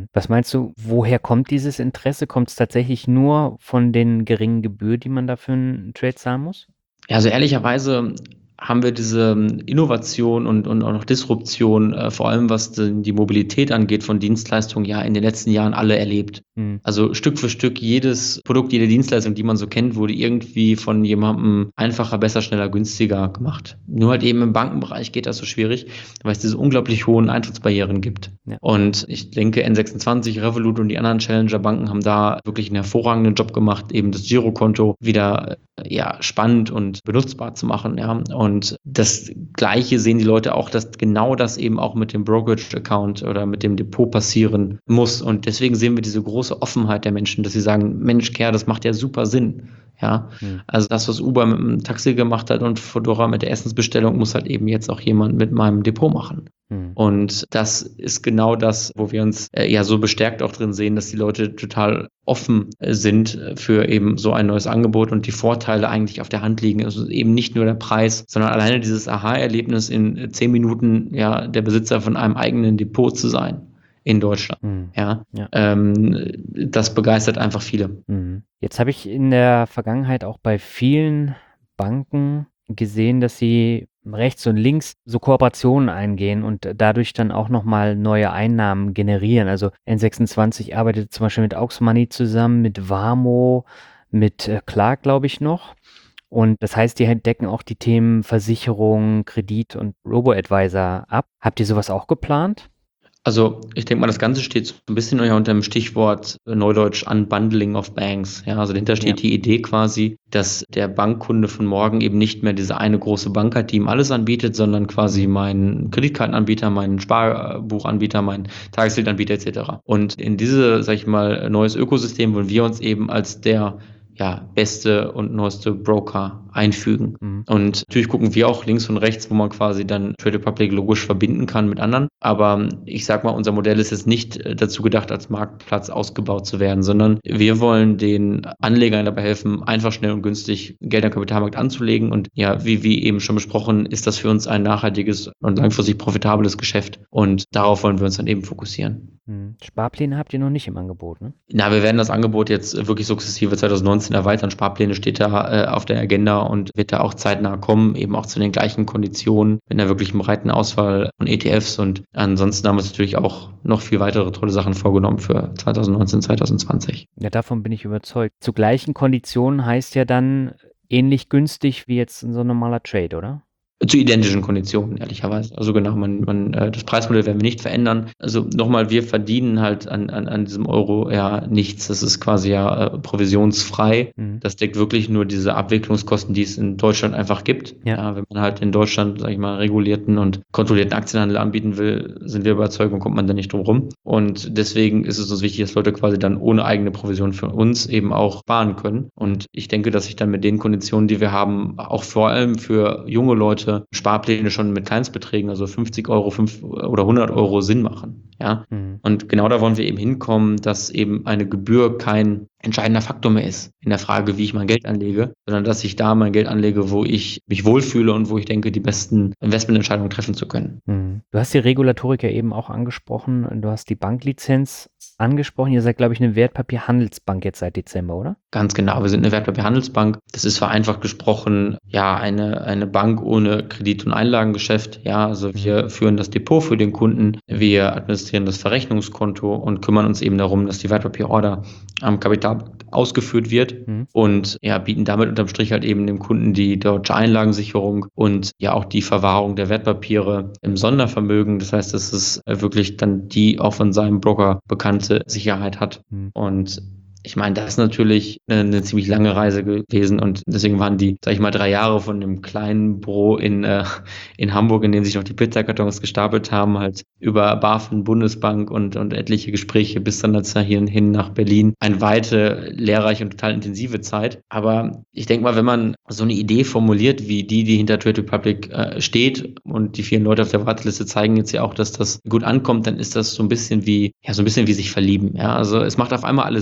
Was meinst du, woher kommt dieses Interesse? Kommt es tatsächlich nur von den geringen Gebühren, die man da für 'n Trade zahlen muss? Ja, also ehrlicherweise haben wir diese Innovation und und auch noch Disruption, äh, vor allem was den die Mobilität angeht von Dienstleistungen, ja in den letzten Jahren alle erlebt. Mhm. Also Stück für Stück jedes Produkt, jede Dienstleistung, die man so kennt, wurde irgendwie von jemandem einfacher, besser, schneller, günstiger gemacht. Nur halt eben im Bankenbereich geht das so schwierig, weil es diese unglaublich hohen Eintrittsbarrieren gibt. Ja. Und ich denke, N sechsundzwanzig, Revolut und die anderen Challenger-Banken haben da wirklich einen hervorragenden Job gemacht, eben das Girokonto wieder, äh, ja, spannend und benutzbar zu machen, ja. Und das Gleiche sehen die Leute auch, dass genau das eben auch mit dem Brokerage-Account oder mit dem Depot passieren muss. Und deswegen sehen wir diese große Offenheit der Menschen, dass sie sagen, Mensch, Kerl, das macht ja super Sinn. Ja, Mhm. also das, was Uber mit dem Taxi gemacht hat und Foodora mit der Essensbestellung, muss halt eben jetzt auch jemand mit meinem Depot machen. Mhm. Und das ist genau das, wo wir uns äh, ja so bestärkt auch drin sehen, dass die Leute total offen äh, sind für eben so ein neues Angebot und die Vorteile eigentlich auf der Hand liegen. Also eben nicht nur der Preis, sondern alleine dieses Aha-Erlebnis in äh, zehn Minuten ja der Besitzer von einem eigenen Depot zu sein in Deutschland. Mhm. Ja, Ja. ähm, das begeistert einfach viele. Mhm. Jetzt habe ich in der Vergangenheit auch bei vielen Banken gesehen, dass sie rechts und links so Kooperationen eingehen und dadurch dann auch noch mal neue Einnahmen generieren. Also N sechsundzwanzig arbeitet zum Beispiel mit Aux Money zusammen, mit Vamo, mit äh, Clark, glaube ich noch. Und das heißt, die decken auch die Themen Versicherung, Kredit und Robo-Advisor ab. Habt ihr sowas auch geplant? Also ich denke mal, das Ganze steht so ein bisschen ja unter dem Stichwort äh, Neudeutsch Unbundling of Banks. Ja, also dahinter steht Ja. die Idee quasi, dass der Bankkunde von morgen eben nicht mehr diese eine große Bank hat, die ihm alles anbietet, sondern quasi meinen Kreditkartenanbieter, meinen Sparbuchanbieter, meinen Tagesgeldanbieter et cetera. Und in diese, sag ich mal, neues Ökosystem wollen wir uns eben als der ja, beste und neueste Broker einfügen. Mhm. Und natürlich gucken wir auch links und rechts, wo man quasi dann Trade Republic logisch verbinden kann mit anderen. Aber ich sag mal, unser Modell ist jetzt nicht äh, dazu gedacht, als Marktplatz ausgebaut zu werden, sondern wir wollen den Anlegern dabei helfen, einfach schnell und günstig Geld am Kapitalmarkt anzulegen. Und ja, wie, wie eben schon besprochen, ist das für uns ein nachhaltiges und langfristig profitables Geschäft. Und darauf wollen wir uns dann eben fokussieren. Mhm. Sparpläne habt ihr noch nicht im Angebot, ne? Na, wir werden das Angebot jetzt wirklich sukzessive zwanzig neunzehn erweitern. Sparpläne steht da äh, auf der Agenda und wird da auch zeitnah kommen, eben auch zu den gleichen Konditionen, mit einer wirklich breiten Auswahl von E T Fs. Und ansonsten haben wir uns natürlich auch noch viel weitere tolle Sachen vorgenommen für zwanzig neunzehn, zwanzig zwanzig. Ja, davon bin ich überzeugt. Zu gleichen Konditionen heißt ja dann ähnlich günstig wie jetzt so ein normaler Trade, oder? Zu identischen Konditionen, ehrlicherweise. Also genau, man, man, äh, das Preismodell werden wir nicht verändern. Also nochmal, wir verdienen halt an, an, an diesem Euro ja nichts. Das ist quasi ja äh, provisionsfrei. Mhm. Das deckt wirklich nur diese Abwicklungskosten, die es in Deutschland einfach gibt. Ja. Ja, wenn man halt in Deutschland, sag ich mal, regulierten und kontrollierten Aktienhandel anbieten will, sind wir überzeugt und kommt man da nicht drum rum. Und deswegen ist es uns wichtig, dass Leute quasi dann ohne eigene Provision für uns eben auch sparen können. Und ich denke, dass sich dann mit den Konditionen, die wir haben, auch vor allem für junge Leute Sparpläne schon mit Kleinstbeträgen, also fünfzig Euro fünf oder hundert Euro Sinn machen. Ja? Mhm. Und genau da wollen wir eben hinkommen, dass eben eine Gebühr kein entscheidender Faktor mehr ist in der Frage, wie ich mein Geld anlege, sondern dass ich da mein Geld anlege, wo ich mich wohlfühle und wo ich denke, die besten Investmententscheidungen treffen zu können. Mhm. Du hast die Regulatorik ja eben auch angesprochen. Du hast die Banklizenz angesprochen. Ihr seid, glaube ich, eine Wertpapierhandelsbank jetzt seit Dezember, oder? Ganz genau, wir sind eine Wertpapierhandelsbank. Das ist vereinfacht gesprochen ja eine, eine Bank ohne Kredit- und Einlagengeschäft. Ja, also wir führen das Depot für den Kunden, wir administrieren das Verrechnungskonto und kümmern uns eben darum, dass die Wertpapierorder am Kapital ausgeführt wird Mhm. und ja, bieten damit unterm Strich halt eben dem Kunden die deutsche Einlagensicherung und ja auch die Verwahrung der Wertpapiere im Sondervermögen. Das heißt, dass es wirklich dann die auch von seinem Broker bekannte Sicherheit hat. Mhm. Und ich meine, das ist natürlich eine, eine ziemlich lange Reise gewesen und deswegen waren die, sag ich mal, drei Jahre von dem kleinen Büro in, äh, in Hamburg, in dem sich noch die Pizzakartons gestapelt haben, halt über BaFin, Bundesbank und, und etliche Gespräche bis dann jetzt hierhin nach Berlin. Eine weite, lehrreiche und total intensive Zeit. Aber ich denke mal, wenn man so eine Idee formuliert, wie die, die hinter Trade Republic äh, steht und die vielen Leute auf der Warteliste zeigen jetzt ja auch, dass das gut ankommt, dann ist das so ein bisschen wie, ja, so ein bisschen wie sich verlieben. Ja, also es macht auf einmal alles Sinn.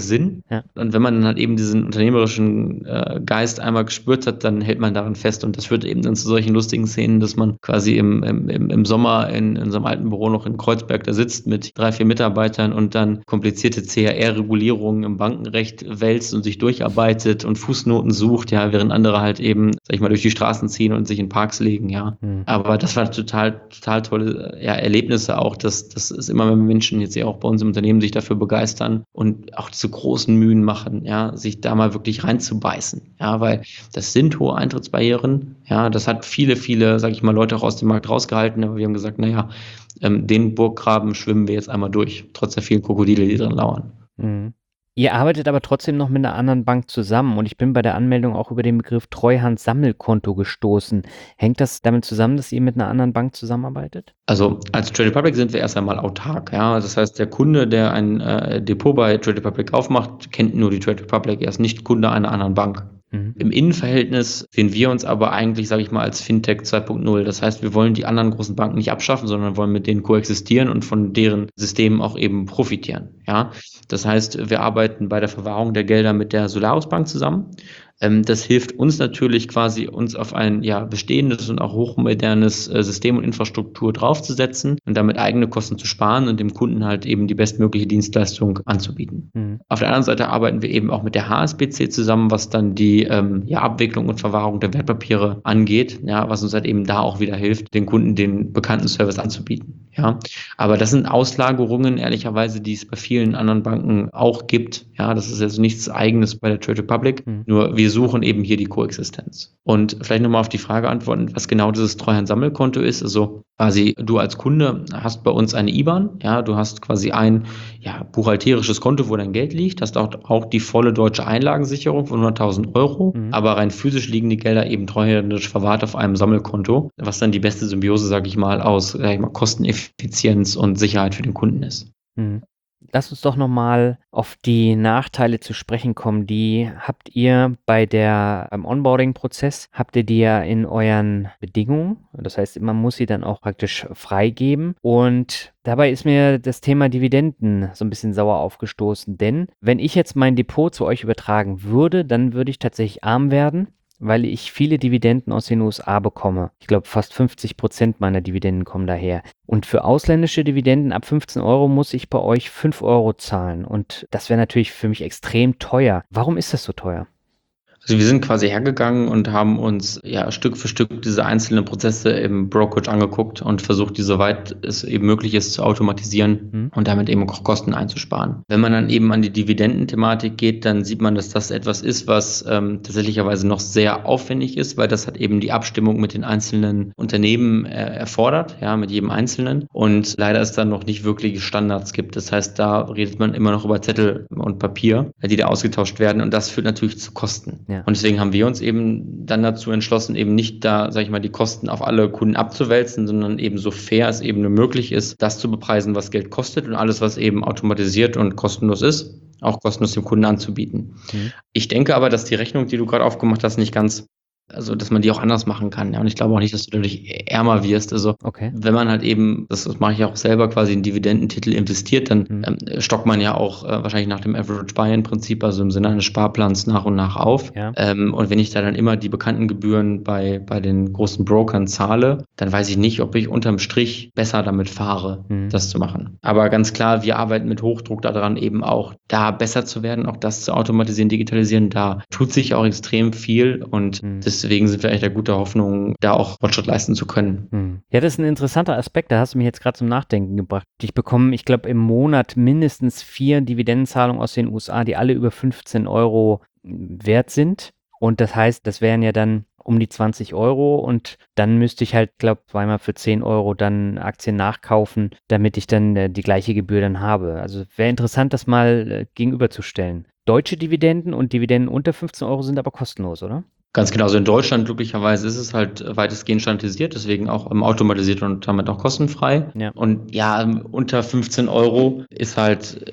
Ja. Und wenn man dann halt eben diesen unternehmerischen äh, Geist einmal gespürt hat, dann hält man daran fest. Und das führt eben dann zu solchen lustigen Szenen, dass man quasi im, im, im Sommer in, in so einem alten Büro noch in Kreuzberg da sitzt mit drei, vier Mitarbeitern und dann komplizierte C H R-Regulierungen im Bankenrecht wälzt und sich durcharbeitet und Fußnoten sucht, ja, während andere halt eben, sag ich mal, durch die Straßen ziehen und sich in Parks legen, ja. Mhm. Aber das war total, total tolle ja, Erlebnisse auch. Das, das ist immer, wenn Menschen jetzt ja auch bei uns im Unternehmen sich dafür begeistern und auch diese großen Mühen machen, ja, sich da mal wirklich reinzubeißen, ja, weil das sind hohe Eintrittsbarrieren, ja, das hat viele, viele, sag ich mal, Leute auch aus dem Markt rausgehalten, aber wir haben gesagt, naja, ähm, den Burggraben schwimmen wir jetzt einmal durch, trotz der vielen Krokodile, die drin lauern. Mhm. Ihr arbeitet aber trotzdem noch mit einer anderen Bank zusammen und ich bin bei der Anmeldung auch über den Begriff Treuhand-Sammelkonto gestoßen. Hängt das damit zusammen, dass ihr mit einer anderen Bank zusammenarbeitet? Also als Trade Republic sind wir erst einmal autark. Ja? Das heißt, der Kunde, der ein äh, Depot bei Trade Republic aufmacht, kennt nur die Trade Republic. Er ist nicht Kunde einer anderen Bank. Mhm. Im Innenverhältnis sehen wir uns aber eigentlich, sage ich mal, als Fintech zwei Punkt null. Das heißt, wir wollen die anderen großen Banken nicht abschaffen, sondern wollen mit denen koexistieren und von deren Systemen auch eben profitieren. Ja? Das heißt, wir arbeiten bei der Verwahrung der Gelder mit der Solaris Bank zusammen. Das hilft uns natürlich quasi, uns auf ein ja bestehendes und auch hochmodernes äh, System und Infrastruktur draufzusetzen und damit eigene Kosten zu sparen und dem Kunden halt eben die bestmögliche Dienstleistung anzubieten. Mhm. Auf der anderen Seite arbeiten wir eben auch mit der H S B C zusammen, was dann die ähm, ja, Abwicklung und Verwahrung der Wertpapiere angeht, ja, was uns halt eben da auch wieder hilft, den Kunden den bekannten Service anzubieten. Ja, aber das sind Auslagerungen, ehrlicherweise, die es bei vielen anderen Banken auch gibt. Ja, das ist jetzt nichts Eigenes bei der Trade Republic. Mhm. Nur wir suchen eben hier die Koexistenz. Und vielleicht nochmal auf die Frage antworten, was genau dieses Treuhand-Sammelkonto ist. Also quasi du als Kunde hast bei uns eine I B A N. Ja, du hast quasi ein ja, buchhalterisches Konto, wo dein Geld liegt. Hast auch, auch die volle deutsche Einlagensicherung von hunderttausend Euro. Mhm. Aber rein physisch liegen die Gelder eben treuhänderisch verwahrt auf einem Sammelkonto, was dann die beste Symbiose, sage ich mal, aus sag ich mal, Kosteneffizienz und Sicherheit für den Kunden ist. Mhm. Lass uns doch nochmal auf die Nachteile zu sprechen kommen. Die habt ihr bei der, beim Onboarding-Prozess, habt ihr die ja in euren Bedingungen. Das heißt, man muss sie dann auch praktisch freigeben. Und dabei ist mir das Thema Dividenden so ein bisschen sauer aufgestoßen. Denn wenn ich jetzt mein Depot zu euch übertragen würde, dann würde ich tatsächlich arm werden, weil ich viele Dividenden aus den U S A bekomme. Ich glaube, fast fünfzig Prozent meiner Dividenden kommen daher. Und für ausländische Dividenden ab fünfzehn Euro muss ich bei euch fünf Euro zahlen. Und das wäre natürlich für mich extrem teuer. Warum ist das so teuer? Also wir sind quasi hergegangen und haben uns ja Stück für Stück diese einzelnen Prozesse im Brokerage angeguckt und versucht, die soweit es eben möglich ist zu automatisieren mhm. und damit eben auch Kosten einzusparen. Wenn man dann eben an die Dividendenthematik geht, dann sieht man, dass das etwas ist, was ähm, tatsächlicherweise noch sehr aufwendig ist, weil das hat eben die Abstimmung mit den einzelnen Unternehmen äh, erfordert, ja, mit jedem Einzelnen. Und leider ist da noch nicht wirklich Standards gibt. Das heißt, da redet man immer noch über Zettel und Papier, die da ausgetauscht werden und das führt natürlich zu Kosten. Ja. Und deswegen haben wir uns eben dann dazu entschlossen, eben nicht da, sag ich mal, die Kosten auf alle Kunden abzuwälzen, sondern eben so fair es eben nur möglich ist, das zu bepreisen, was Geld kostet und alles, was eben automatisiert und kostenlos ist, auch kostenlos dem Kunden anzubieten. Mhm. Ich denke aber, dass die Rechnung, die du gerade aufgemacht hast, nicht ganz, also dass man die auch anders machen kann. Ja, und ich glaube auch nicht, dass du dadurch ärmer wirst. Also okay. Wenn man halt eben, das, das mache ich auch selber, quasi in Dividendentitel investiert, dann mhm. ähm, stockt man ja auch äh, wahrscheinlich nach dem Average Buy-in-Prinzip, also im Sinne eines Sparplans nach und nach auf. Ja. Ähm, und wenn ich da dann immer die bekannten Gebühren bei, bei den großen Brokern zahle, dann weiß ich nicht, ob ich unterm Strich besser damit fahre, mhm. das zu machen. Aber ganz klar, wir arbeiten mit Hochdruck daran, eben auch da besser zu werden, auch das zu automatisieren, digitalisieren. Da tut sich auch extrem viel und mhm. das Deswegen sind wir eigentlich der guten Hoffnung, da auch Fortschritt leisten zu können. Hm. Ja, das ist ein interessanter Aspekt, da hast du mich jetzt gerade zum Nachdenken gebracht. Ich bekomme, ich glaube, im Monat mindestens vier Dividendenzahlungen aus den U S A, die alle über fünfzehn Euro wert sind. Und das heißt, das wären ja dann um die zwanzig Euro und dann müsste ich halt, glaube ich, zweimal für zehn Euro dann Aktien nachkaufen, damit ich dann äh, die gleiche Gebühr dann habe. Also wäre interessant, das mal äh, gegenüberzustellen. Deutsche Dividenden und Dividenden unter fünfzehn Euro sind aber kostenlos, oder? Ganz genau, also in Deutschland glücklicherweise ist es halt weitestgehend standardisiert, deswegen auch ähm, automatisiert und damit auch kostenfrei. Ja. Und ja, unter fünfzehn Euro ist halt,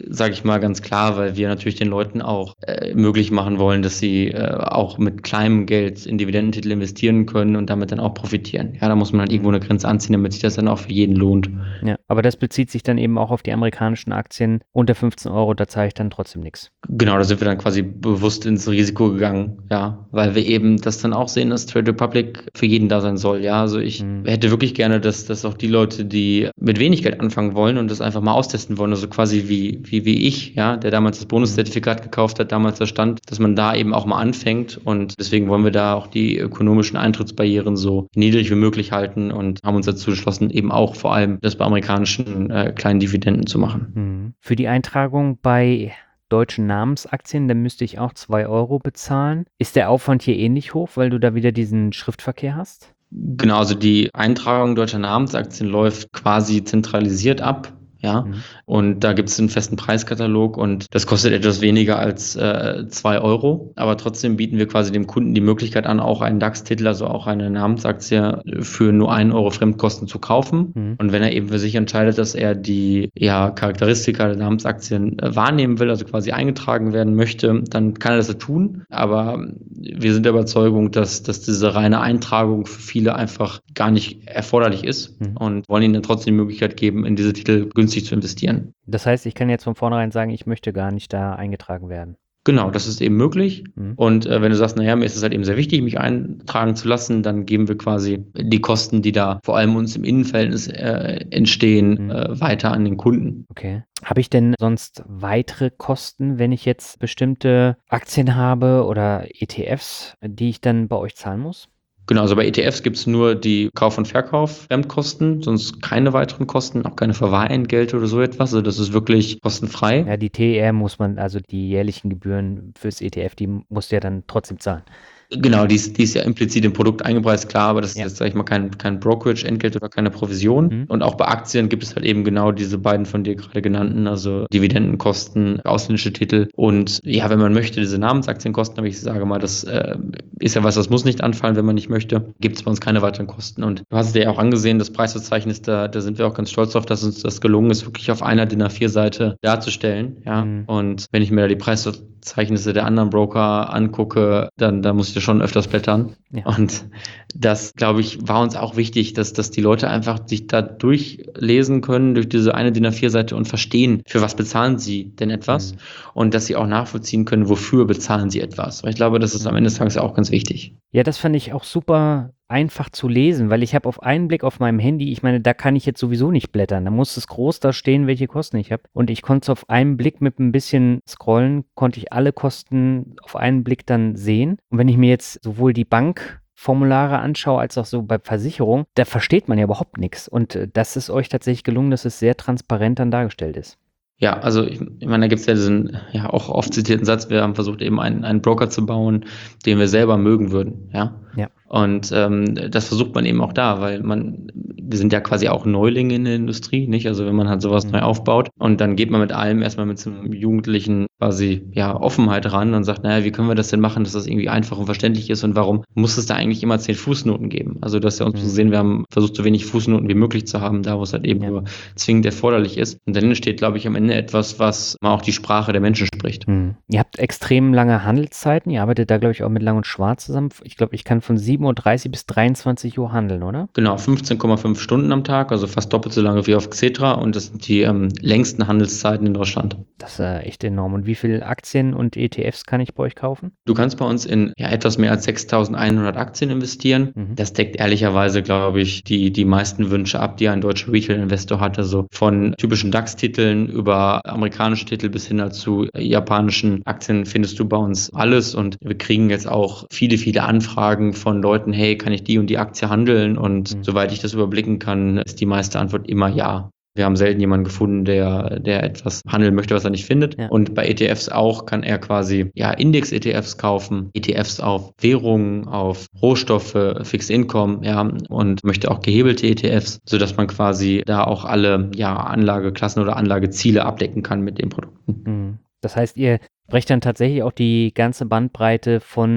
sage ich mal ganz klar, weil wir natürlich den Leuten auch äh, möglich machen wollen, dass sie äh, auch mit kleinem Geld in Dividendentitel investieren können und damit dann auch profitieren. Ja, da muss man halt irgendwo eine Grenze anziehen, damit sich das dann auch für jeden lohnt. Ja, aber das bezieht sich dann eben auch auf die amerikanischen Aktien unter fünfzehn Euro, da zahle ich dann trotzdem nichts. Genau, da sind wir dann quasi bewusst ins Risiko gegangen, ja, weil wir eben das dann auch sehen, dass Trade Republic für jeden da sein soll. Ja, also ich Mhm. hätte wirklich gerne, dass, dass auch die Leute, die mit wenig Geld anfangen wollen und das einfach mal austesten wollen, also quasi wie, wie, wie ich, ja, der damals das Bonuszertifikat gekauft hat, damals da stand, dass man da eben auch mal anfängt, und deswegen wollen wir da auch die ökonomischen Eintrittsbarrieren so niedrig wie möglich halten und haben uns dazu entschlossen, eben auch vor allem das bei amerikanischen äh, kleinen Dividenden zu machen. Mhm. Für die Eintragung bei deutschen Namensaktien, da müsste ich auch zwei Euro bezahlen. Ist der Aufwand hier ähnlich hoch, weil du da wieder diesen Schriftverkehr hast? Genau, also die Eintragung deutscher Namensaktien läuft quasi zentralisiert ab. Ja, Mhm. und da gibt es einen festen Preiskatalog und das kostet etwas weniger als äh, zwei Euro. Aber trotzdem bieten wir quasi dem Kunden die Möglichkeit an, auch einen DAX-Titel, also auch eine Namensaktie für nur einen Euro Fremdkosten zu kaufen. Mhm. Und wenn er eben für sich entscheidet, dass er die ja, Charakteristika der Namensaktien äh, wahrnehmen will, also quasi eingetragen werden möchte, dann kann er das tun. Aber wir sind der Überzeugung, dass, dass diese reine Eintragung für viele einfach gar nicht erforderlich ist, Mhm. und wollen ihnen dann trotzdem die Möglichkeit geben, in diese Titel günstig zu investieren. Das heißt, ich kann jetzt von vornherein sagen, ich möchte gar nicht da eingetragen werden. Genau, das ist eben möglich. Mhm. Und äh, wenn du sagst, naja, mir ist es halt eben sehr wichtig, mich eintragen zu lassen, dann geben wir quasi die Kosten, die da vor allem uns im Innenverhältnis äh, entstehen, Mhm. äh, weiter an den Kunden. Okay. Habe ich denn sonst weitere Kosten, wenn ich jetzt bestimmte Aktien habe oder E T Fs, die ich dann bei euch zahlen muss? Genau, also bei E T Fs gibt es nur die Kauf- und Verkauf, Fremdkosten, sonst keine weiteren Kosten, auch keine Verwahrentgelte oder so etwas. Also das ist wirklich kostenfrei. Ja, die T E R muss man, also die jährlichen Gebühren fürs E T F, die musst du ja dann trotzdem zahlen. Genau, die ist, die ist ja implizit im Produkt eingepreist, klar, aber das Ja. ist jetzt, sag ich mal, kein, kein Brokerage-Entgelt oder keine Provision. Mhm. Und auch bei Aktien gibt es halt eben genau diese beiden von dir gerade genannten, also Dividendenkosten, ausländische Titel und ja, wenn man möchte, diese Namensaktienkosten, aber ich sage mal, das äh, ist ja was, das muss nicht anfallen, wenn man nicht möchte, gibt es bei uns keine weiteren Kosten. Und du hast es dir ja auch angesehen, das Preisverzeichnis, da, da sind wir auch ganz stolz drauf, dass uns das gelungen ist, wirklich auf einer D I N A vier Seite darzustellen. Ja? Mhm. Und wenn ich mir da die Preisverzeichnisse der anderen Broker angucke, dann, dann muss ich da schon öfters blättern. Ja. Und das, glaube ich, war uns auch wichtig, dass, dass die Leute einfach sich da durchlesen können, durch diese eine D I N A vier Seite und verstehen, für was bezahlen sie denn etwas, Mhm. und dass sie auch nachvollziehen können, wofür bezahlen sie etwas. Weil ich glaube, das ist am Ende des Tages ja auch ganz wichtig. Ja, das fand ich auch super einfach zu lesen, weil ich habe auf einen Blick auf meinem Handy, ich meine, da kann ich jetzt sowieso nicht blättern. Da muss es groß da stehen, welche Kosten ich habe. Und ich konnte es auf einen Blick mit ein bisschen Scrollen, konnte ich alle Kosten auf einen Blick dann sehen. Und wenn ich mir jetzt sowohl die Bankformulare anschaue, als auch so bei Versicherung, da versteht man ja überhaupt nichts. Und äh, das ist euch tatsächlich gelungen, dass es sehr transparent dann dargestellt ist. Ja, also ich, ich meine, da gibt es ja diesen ja auch oft zitierten Satz, wir haben versucht, eben einen, einen Broker zu bauen, den wir selber mögen würden, ja. Ja. Und ähm, das versucht man eben auch da, weil man, wir sind ja quasi auch Neulinge in der Industrie, nicht? Also wenn man halt sowas Mhm. neu aufbaut, und dann geht man mit allem erstmal mit so einem Jugendlichen quasi ja Offenheit ran und sagt, naja, wie können wir das denn machen, dass das irgendwie einfach und verständlich ist, und warum muss es da eigentlich immer zehn Fußnoten geben? Also das ist ja uns Mhm. zu sehen, wir haben versucht, so wenig Fußnoten wie möglich zu haben, da wo es halt eben Ja. nur zwingend erforderlich ist. Und dann entsteht, glaube ich, am Ende etwas, was mal auch die Sprache der Menschen spricht. Mhm. Ihr habt extrem lange Handelszeiten. Ihr arbeitet da, glaube ich, auch mit Lang und Schwarz zusammen. Ich glaube, ich kann von sieben Uhr dreißig bis dreiundzwanzig Uhr handeln, oder? Genau, fünfzehn Komma fünf Stunden am Tag, also fast doppelt so lange wie auf Xetra, und das sind die ähm, längsten Handelszeiten in Deutschland. Das ist äh, echt enorm. Und wie viele Aktien und E T Fs kann ich bei euch kaufen? Du kannst bei uns in ja, etwas mehr als sechstausendeinhundert Aktien investieren. Mhm. Das deckt ehrlicherweise, glaube ich, die, die meisten Wünsche ab, die ein deutscher Retail-Investor hat. Also von typischen DAX-Titeln über amerikanische Titel bis hin zu japanischen Aktien findest du bei uns alles. Und wir kriegen jetzt auch viele, viele Anfragen von Leuten, hey, kann ich die und die Aktie handeln? Und Mhm. soweit ich das überblicken kann, ist die meiste Antwort immer ja. Wir haben selten jemanden gefunden, der, der etwas handeln möchte, was er nicht findet. Ja. Und bei E T Fs auch kann er quasi ja, Index-E T Fs kaufen, E T Fs auf Währungen, auf Rohstoffe, Fixed Income, ja, und möchte auch gehebelte E T Fs, sodass man quasi da auch alle ja, Anlageklassen oder Anlageziele abdecken kann mit den Produkten. Mhm. Das heißt, ihr sprecht dann tatsächlich auch die ganze Bandbreite von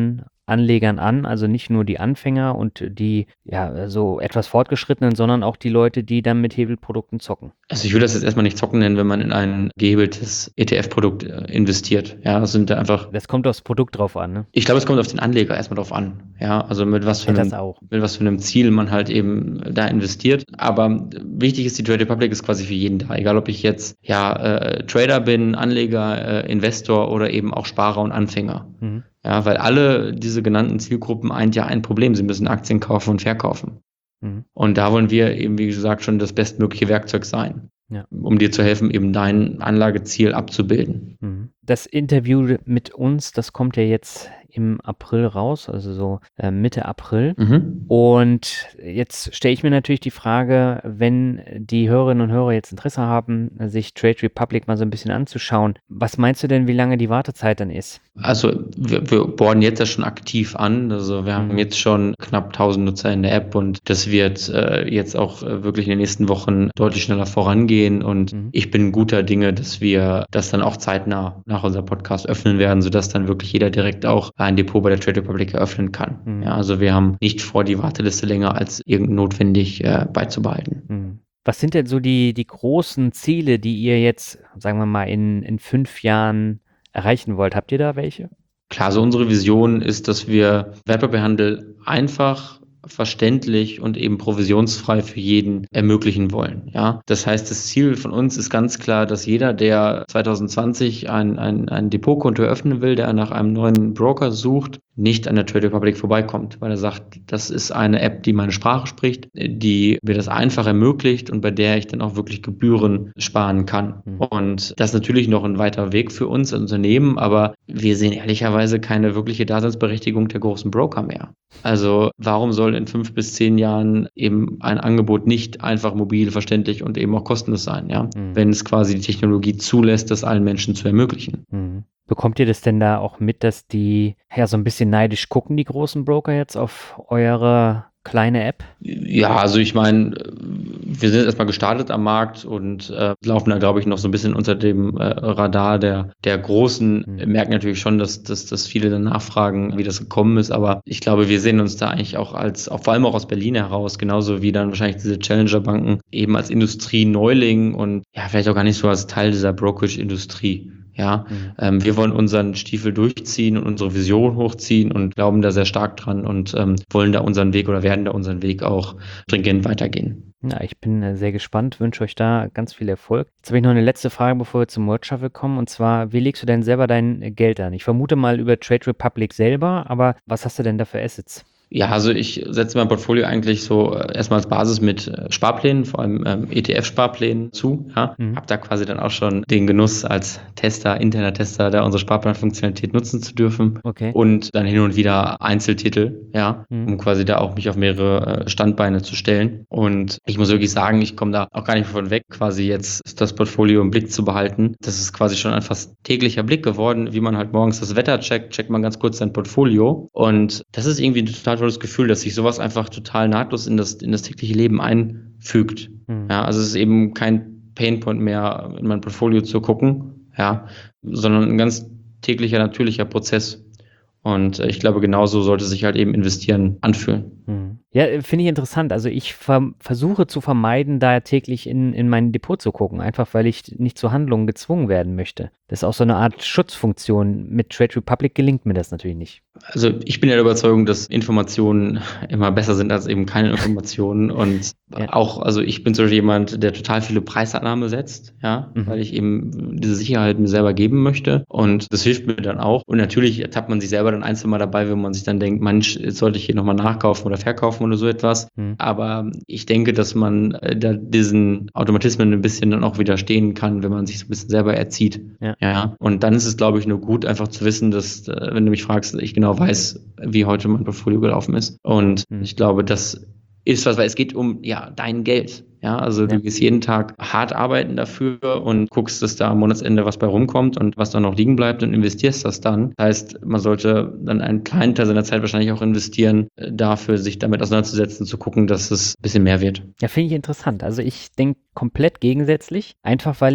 Anlegern an, also nicht nur die Anfänger und die ja so etwas Fortgeschrittenen, sondern auch die Leute, die dann mit Hebelprodukten zocken? Also ich würde das jetzt erstmal nicht zocken nennen, wenn man in ein gehebeltes E T F-Produkt äh, investiert. Ja, das sind da einfach. Das kommt aufs Produkt drauf an, ne? Ich glaube, es kommt auf den Anleger erstmal drauf an. Ja, also mit was für Ja, das einem, auch. mit was für einem Ziel man halt eben da investiert. Aber wichtig ist, die Trade Republic ist quasi für jeden da. Egal, ob ich jetzt ja äh, Trader bin, Anleger, äh, Investor oder eben auch Sparer und Anfänger. Mhm. Ja, weil alle diese genannten Zielgruppen eint ja ein Problem. Sie müssen Aktien kaufen und verkaufen. Mhm. Und da wollen wir eben, wie gesagt, schon das bestmögliche Werkzeug sein, Ja. um dir zu helfen, eben dein Anlageziel abzubilden. Mhm. Das Interview mit uns, das kommt ja jetzt im April raus, also so äh, Mitte April. Mhm. Und jetzt stelle ich mir natürlich die Frage, wenn die Hörerinnen und Hörer jetzt Interesse haben, sich Trade Republic mal so ein bisschen anzuschauen, was meinst du denn, wie lange die Wartezeit dann ist? Also wir, wir bohren jetzt ja schon aktiv an. Also wir haben Mhm. jetzt schon knapp tausend Nutzer in der App und das wird äh, jetzt auch äh, wirklich in den nächsten Wochen deutlich schneller vorangehen. Und Mhm. ich bin guter Dinge, dass wir das dann auch zeitnah nach unserem Podcast öffnen werden, sodass dann wirklich jeder direkt auch ein Depot bei der Trade Republic eröffnen kann. Mhm. Ja, also wir haben nicht vor, die Warteliste länger als irgend notwendig äh, beizubehalten. Mhm. Was sind denn so die, die großen Ziele, die ihr jetzt, sagen wir mal, in, in fünf Jahren erreichen wollt? Habt ihr da welche? Klar, so unsere Vision ist, dass wir Wertpapierhandel einfach, verständlich und eben provisionsfrei für jeden ermöglichen wollen. Ja, das heißt, das Ziel von uns ist ganz klar, dass jeder, der zwanzig zwanzig ein, ein, ein Depotkonto eröffnen will, der nach einem neuen Broker sucht, nicht an der Trade Republic vorbeikommt, weil er sagt, das ist eine App, die meine Sprache spricht, die mir das einfach ermöglicht und bei der ich dann auch wirklich Gebühren sparen kann. Mhm. Und das ist natürlich noch ein weiter Weg für uns als Unternehmen, aber wir sehen ehrlicherweise keine wirkliche Daseinsberechtigung der großen Broker mehr. Also warum soll in fünf bis zehn Jahren eben ein Angebot nicht einfach mobil, verständlich und eben auch kostenlos sein, ja? Mhm. Wenn es quasi die Technologie zulässt, das allen Menschen zu ermöglichen. Mhm. Bekommt ihr das denn da auch mit, dass die ja so ein bisschen neidisch gucken, die großen Broker jetzt auf eure kleine App? Ja, also ich meine, wir sind erstmal gestartet am Markt und äh, laufen da, glaube ich, noch so ein bisschen unter dem äh, Radar der, der Großen. Mhm. Wir merken natürlich schon, dass, dass, dass viele dann nachfragen, wie das gekommen ist, aber ich glaube, wir sehen uns da eigentlich auch als, auch vor allem auch aus Berlin heraus, genauso wie dann wahrscheinlich diese Challenger-Banken, eben als Industrieneuling und ja, vielleicht auch gar nicht so als Teil dieser Brokerage-Industrie. Ja, Mhm. ähm, wir wollen unseren Stiefel durchziehen und unsere Vision hochziehen und glauben da sehr stark dran und ähm, wollen da unseren Weg oder werden da unseren Weg auch stringent weitergehen. Ja, ich bin äh, sehr gespannt, wünsche euch da ganz viel Erfolg. Jetzt habe ich noch eine letzte Frage, bevor wir zum Word Shuffle kommen, und zwar, wie legst du denn selber dein äh, Geld an? Ich vermute mal über Trade Republic selber, aber was hast du denn da für Assets? Ja, also ich setze mein Portfolio eigentlich so äh, erstmal als Basis mit äh, Sparplänen, vor allem ähm, E T F-Sparplänen zu. Ja, Mhm. habe da quasi dann auch schon den Genuss als Tester, interner Tester, da unsere Sparplanfunktionalität nutzen zu dürfen. Okay. Und dann hin und wieder Einzeltitel, ja, Mhm. um quasi da auch mich auf mehrere äh, Standbeine zu stellen. Und ich muss wirklich sagen, ich komme da auch gar nicht von weg, quasi jetzt das Portfolio im Blick zu behalten. Das ist quasi schon ein fast täglicher Blick geworden, wie man halt morgens das Wetter checkt, checkt man ganz kurz sein Portfolio. Und das ist irgendwie ein total tolles Gefühl, dass sich sowas einfach total nahtlos in das, in das tägliche Leben einfügt. Mhm. Ja, also es ist eben kein Painpoint mehr, in mein Portfolio zu gucken, ja, sondern ein ganz täglicher, natürlicher Prozess. Und äh, ich glaube, genauso sollte sich halt eben investieren anfühlen. Mhm. Ja, äh, finde ich interessant. Also ich ver versuche zu vermeiden, da täglich in, in mein Depot zu gucken, einfach weil ich nicht zu Handlungen gezwungen werden möchte. Das ist auch so eine Art Schutzfunktion. Mit Trade Republic gelingt mir das natürlich nicht. Also ich bin ja der Überzeugung, dass Informationen immer besser sind als eben keine Informationen. Und Ja. auch, also ich bin zum Beispiel jemand, der total viele Preisannahme setzt, ja, Mhm. weil ich eben diese Sicherheit mir selber geben möchte. Und das hilft mir dann auch. Und natürlich ertappt man sich selber dann einzeln mal dabei, wenn man sich dann denkt, Mensch, jetzt sollte ich hier nochmal nachkaufen oder verkaufen oder so etwas. Mhm. Aber ich denke, dass man äh, da diesen Automatismen ein bisschen dann auch widerstehen kann, wenn man sich so ein bisschen selber erzieht. Ja. Ja. Und dann ist es, glaube ich, nur gut, einfach zu wissen, dass, äh, wenn du mich fragst, ich genau weiß, wie heute mein Portfolio gelaufen ist. Und Mhm. ich glaube, das ist was, weil es geht um ja dein Geld. Ja, also du Ja. gehst jeden Tag hart arbeiten dafür und guckst, dass da am Monatsende was bei rumkommt und was da noch liegen bleibt und investierst das dann. Das heißt, man sollte dann einen kleinen Teil seiner Zeit wahrscheinlich auch investieren, äh, dafür sich damit auseinanderzusetzen, zu gucken, dass es ein bisschen mehr wird. Ja, finde ich interessant. Also ich denke komplett gegensätzlich, einfach weil ich